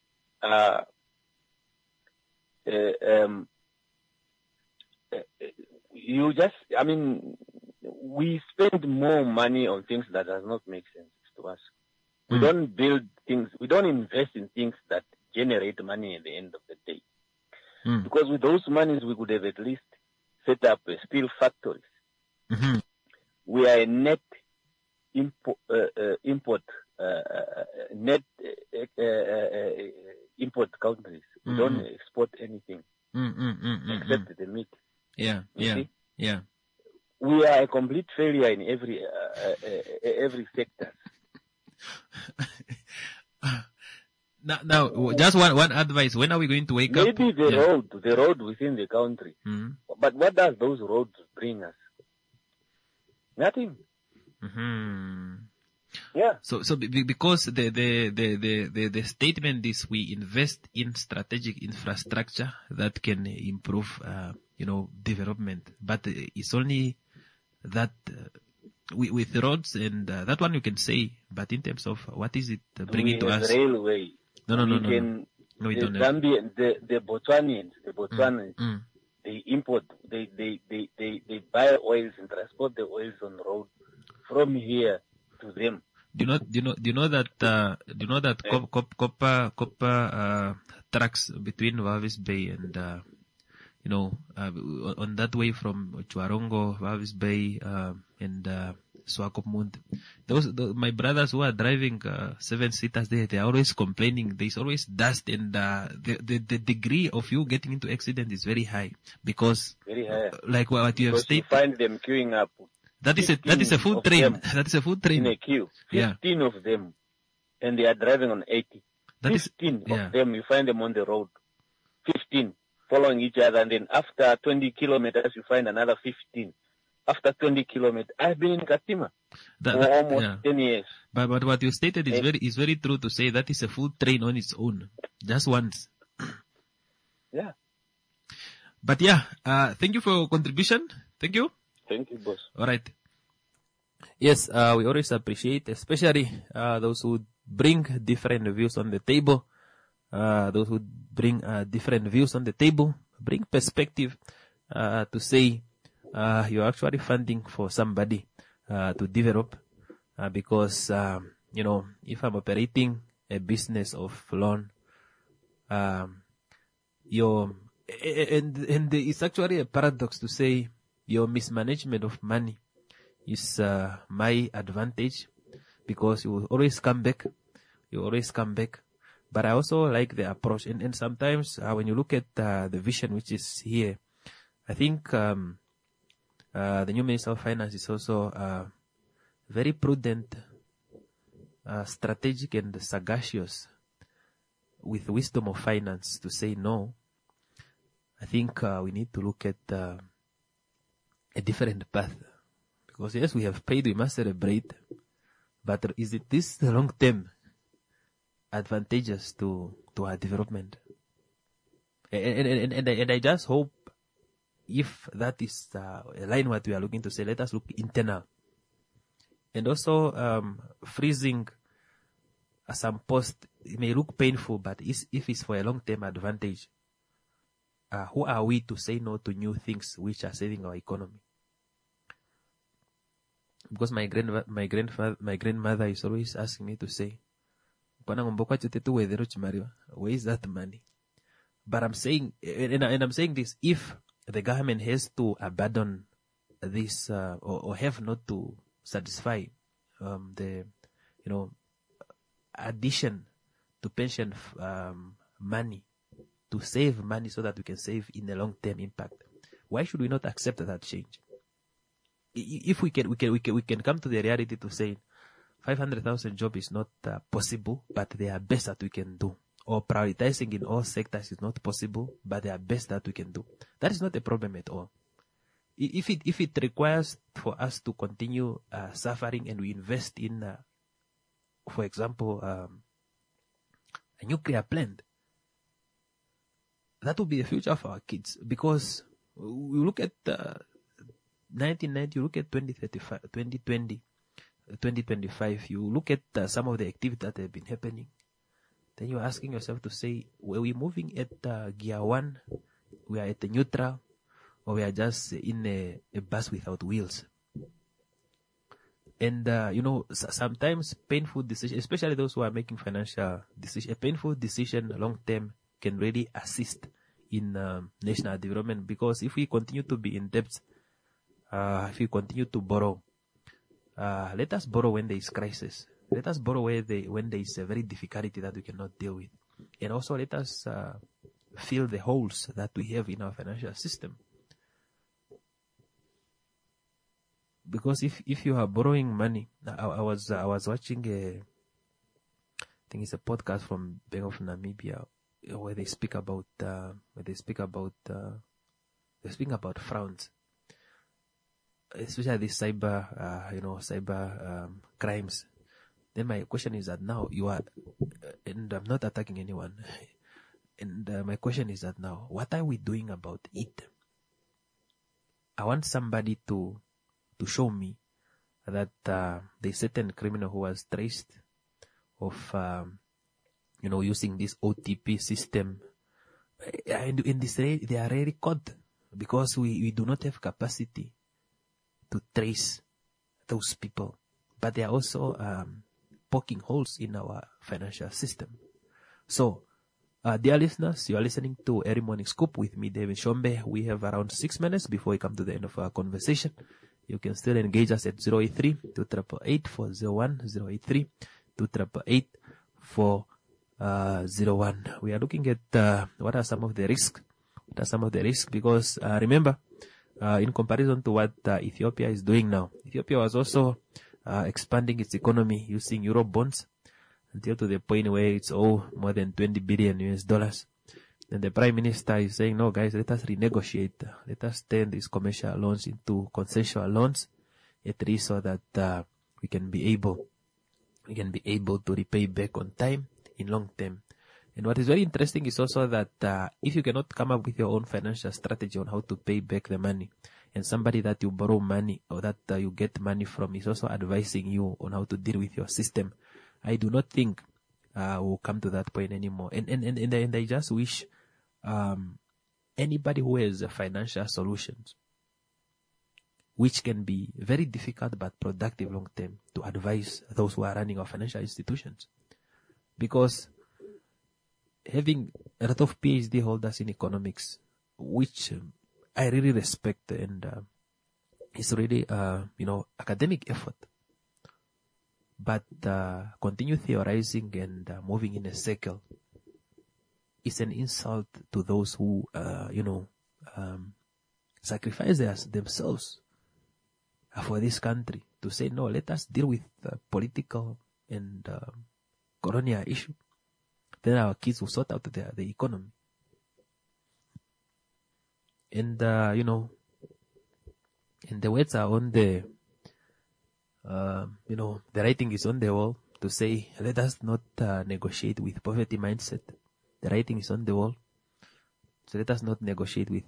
You just, I mean, we spend more money on things that does not make sense to us. We don't build things, we don't invest in things that generate money at the end of the day. Because with those monies, we could have at least set up steel factories. We are a net import countries. We don't export anything except the meat. Yeah. We are a complete failure in every sector. Now, just one advice. When are we going to wake up? Maybe the road within the country. But what does those roads bring us? Nothing. Yeah. So because the statement is we invest in strategic infrastructure that can improve, development. But it's only that with roads and that one you can say. But in terms of what is it bringing to us? Railway. No, we don't have. The Botswanians, they import, they buy oils and transport the oils on the road from here to them. Do you know that copper trucks between Walvis Bay and on that way from Chuarongo, Walvis Bay, and Swakopmund. My brothers who are driving 7-seaters, they are always complaining. There's always dust, and the degree of you getting into accident is very high because, very high. Like what you have stated, you find them queuing up. That is a full train. That is a full train in a queue. 15 of them, and they are driving on 80. 15 of them, you find them on the road. 15 following each other, and then after 20 kilometers, you find another 15. After 20 kilometers, I've been in Katima for almost 10 years. But what you stated is very true to say that is a full train on its own, just once. Yeah. But thank you for your contribution. Thank you. Thank you, boss. All right. Yes, we always appreciate, especially those who bring different views on the table. Those who bring different views on the table, bring perspective to say you're actually funding for somebody to develop. Because if I'm operating a business of loan, and it's actually a paradox to say your mismanagement of money is my advantage because you will always come back. But I also like the approach. And sometimes when you look at the vision which is here, I think the new Minister of Finance is also very prudent, strategic and sagacious with wisdom of finance to say no. I think we need to look at a different path. Because yes, we have paid, we must celebrate. But is it this long-term advantageous to our development? And I just hope if that is a line what we are looking to say, let us look internal. And also freezing some post, it may look painful, but if it's for a long-term advantage, who are we to say no to new things which are saving our economy? Because my grandmother is always asking me to say, where is that money? But I'm saying, and I'm saying this, if the government has to abandon this or have not to satisfy the addition to pension money to save money so that we can save in the long-term impact, why should we not accept that change? If we can come to the reality to say 500,000 job is not possible, but they are best that we can do. Or prioritizing in all sectors is not possible, but they are best that we can do. That is not a problem at all. If it requires for us to continue suffering and we invest in, for example, a nuclear plant, that will be the future for our kids. Because we look at 1990, you look at 2035, 2020, 2025, you look at some of the activities that have been happening. Then you're asking yourself to say, were we moving at gear 1? We are at the neutral? Or we are just in a bus without wheels? And, sometimes painful decisions, especially those who are making financial decisions, a painful decision long-term can really assist in national development. Because if we continue to be in debt, if we continue to borrow, let us borrow when there is crisis. Let us borrow when there is a very difficulty that we cannot deal with. And also let us fill the holes that we have in our financial system. Because if you are borrowing money, I was watching I think it's a podcast from Bank of Namibia where they speak about frauds, especially these cyber crimes, Then my question is that now you are, and I'm not attacking anyone, and my question is that now, what are we doing about it? I want somebody to show me that there's certain criminal who was traced of, using this OTP system. And in this, they are already caught because we do not have capacity to trace those people. But they are also poking holes in our financial system. So, dear listeners, you are listening to Early Morning Scoop with me, David Shombe. We have around 6 minutes before we come to the end of our conversation. You can still engage us at 083-2888-401, 083-288-401. We are looking at what are some of the risks. Because remember, in comparison to what Ethiopia is doing now, Ethiopia was also expanding its economy using Euro bonds until to the point where it's more than $20 billion. Then the Prime Minister is saying, no guys, let us renegotiate. Let us turn these commercial loans into concessional loans, at least so that we can be able to repay back on time in long term. And what is very interesting is also that if you cannot come up with your own financial strategy on how to pay back the money, and somebody that you borrow money or that you get money from is also advising you on how to deal with your system, I do not think we'll come to that point anymore. And I just wish anybody who has financial solutions, which can be very difficult but productive long term, to advise those who are running our financial institutions. Because having a lot of PhD holders in economics, which I really respect, and it's really, academic effort. But continue theorizing and moving in a circle is an insult to those who, sacrifice themselves for this country, to say, no, let us deal with political and colonial issue. Then our kids will sort out the economy. And, and the words are on the, the writing is on the wall to say, let us not negotiate with poverty mindset. The writing is on the wall. So let us not negotiate with,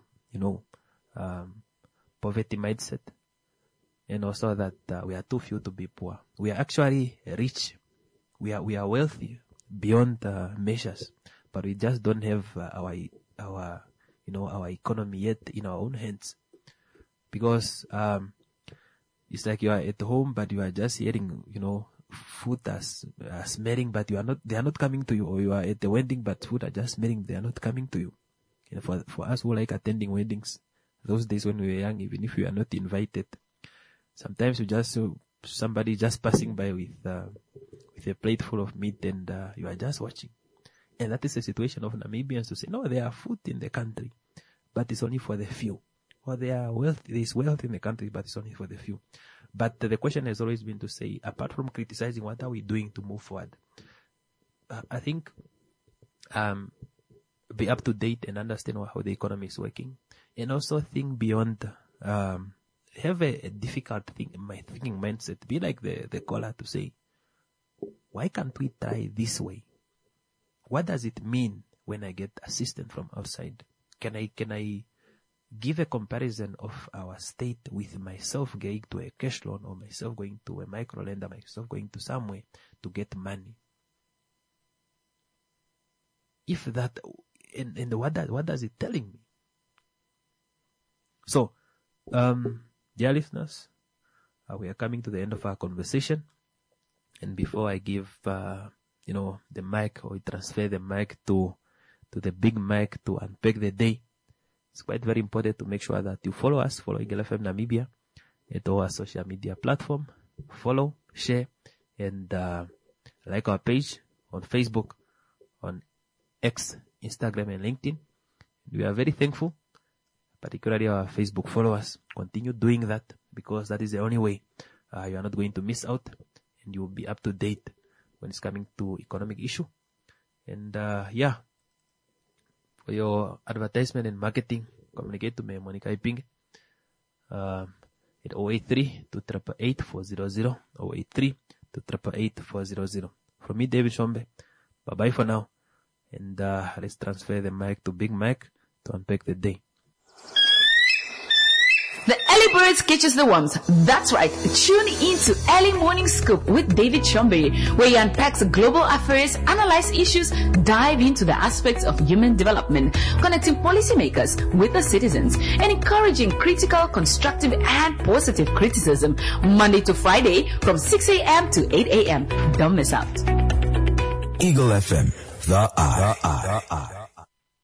poverty mindset. And also that we are too few to be poor. We are actually rich. We are wealthy beyond measures, but we just don't have our economy yet in our own hands. Because it's like you are at home, but you are just hearing, food as smelling, but they are not coming to you. Or you are at the wedding, but food are just smelling, they are not coming to you. And for us who like attending weddings, those days when we were young, even if we are not invited, sometimes somebody just passing by with a plate full of meat, and you are just watching. And that is the situation of Namibians, to say, no, there are food in the country, but it's only for the few. Or there is wealth in the country, but it's only for the few. But the question has always been to say, apart from criticizing, what are we doing to move forward? I think be up to date and understand how the economy is working, and also think beyond. Have a difficult thinking mindset. Be like the caller to say, why can't we try this way? What does it mean when I get assistance from outside? Can I give a comparison of our state with myself going to a cash loan, or myself going to a micro lender, myself going to somewhere to get money? If that, and what does it telling me? So, dear listeners, we are coming to the end of our conversation. And before I give, the mic, or transfer the mic to the big mic to unpack the day, it's quite very important to make sure that you follow us, follow Eagle FM Namibia at our social media platform. Follow, share, and like our page on Facebook, on X, Instagram, and LinkedIn. We are very thankful, particularly our Facebook followers. Continue doing that, because that is the only way you are not going to miss out, and you will be up to date when it's coming to economic issue. And for your advertisement and marketing, communicate to me, Monica Iping, at 083-288-400, to 888-400. From me, David Shombe. Bye-bye for now. And let's transfer the mic to Big Mac to unpack the day. The early birds catches the worms. That's right. Tune in to Early Morning Scoop with David Chombe, where he unpacks global affairs, analyze issues, dive into the aspects of human development, connecting policymakers with the citizens, and encouraging critical, constructive, and positive criticism. Monday to Friday from 6 a.m. to 8 a.m. Don't miss out. Eagle FM, the eye.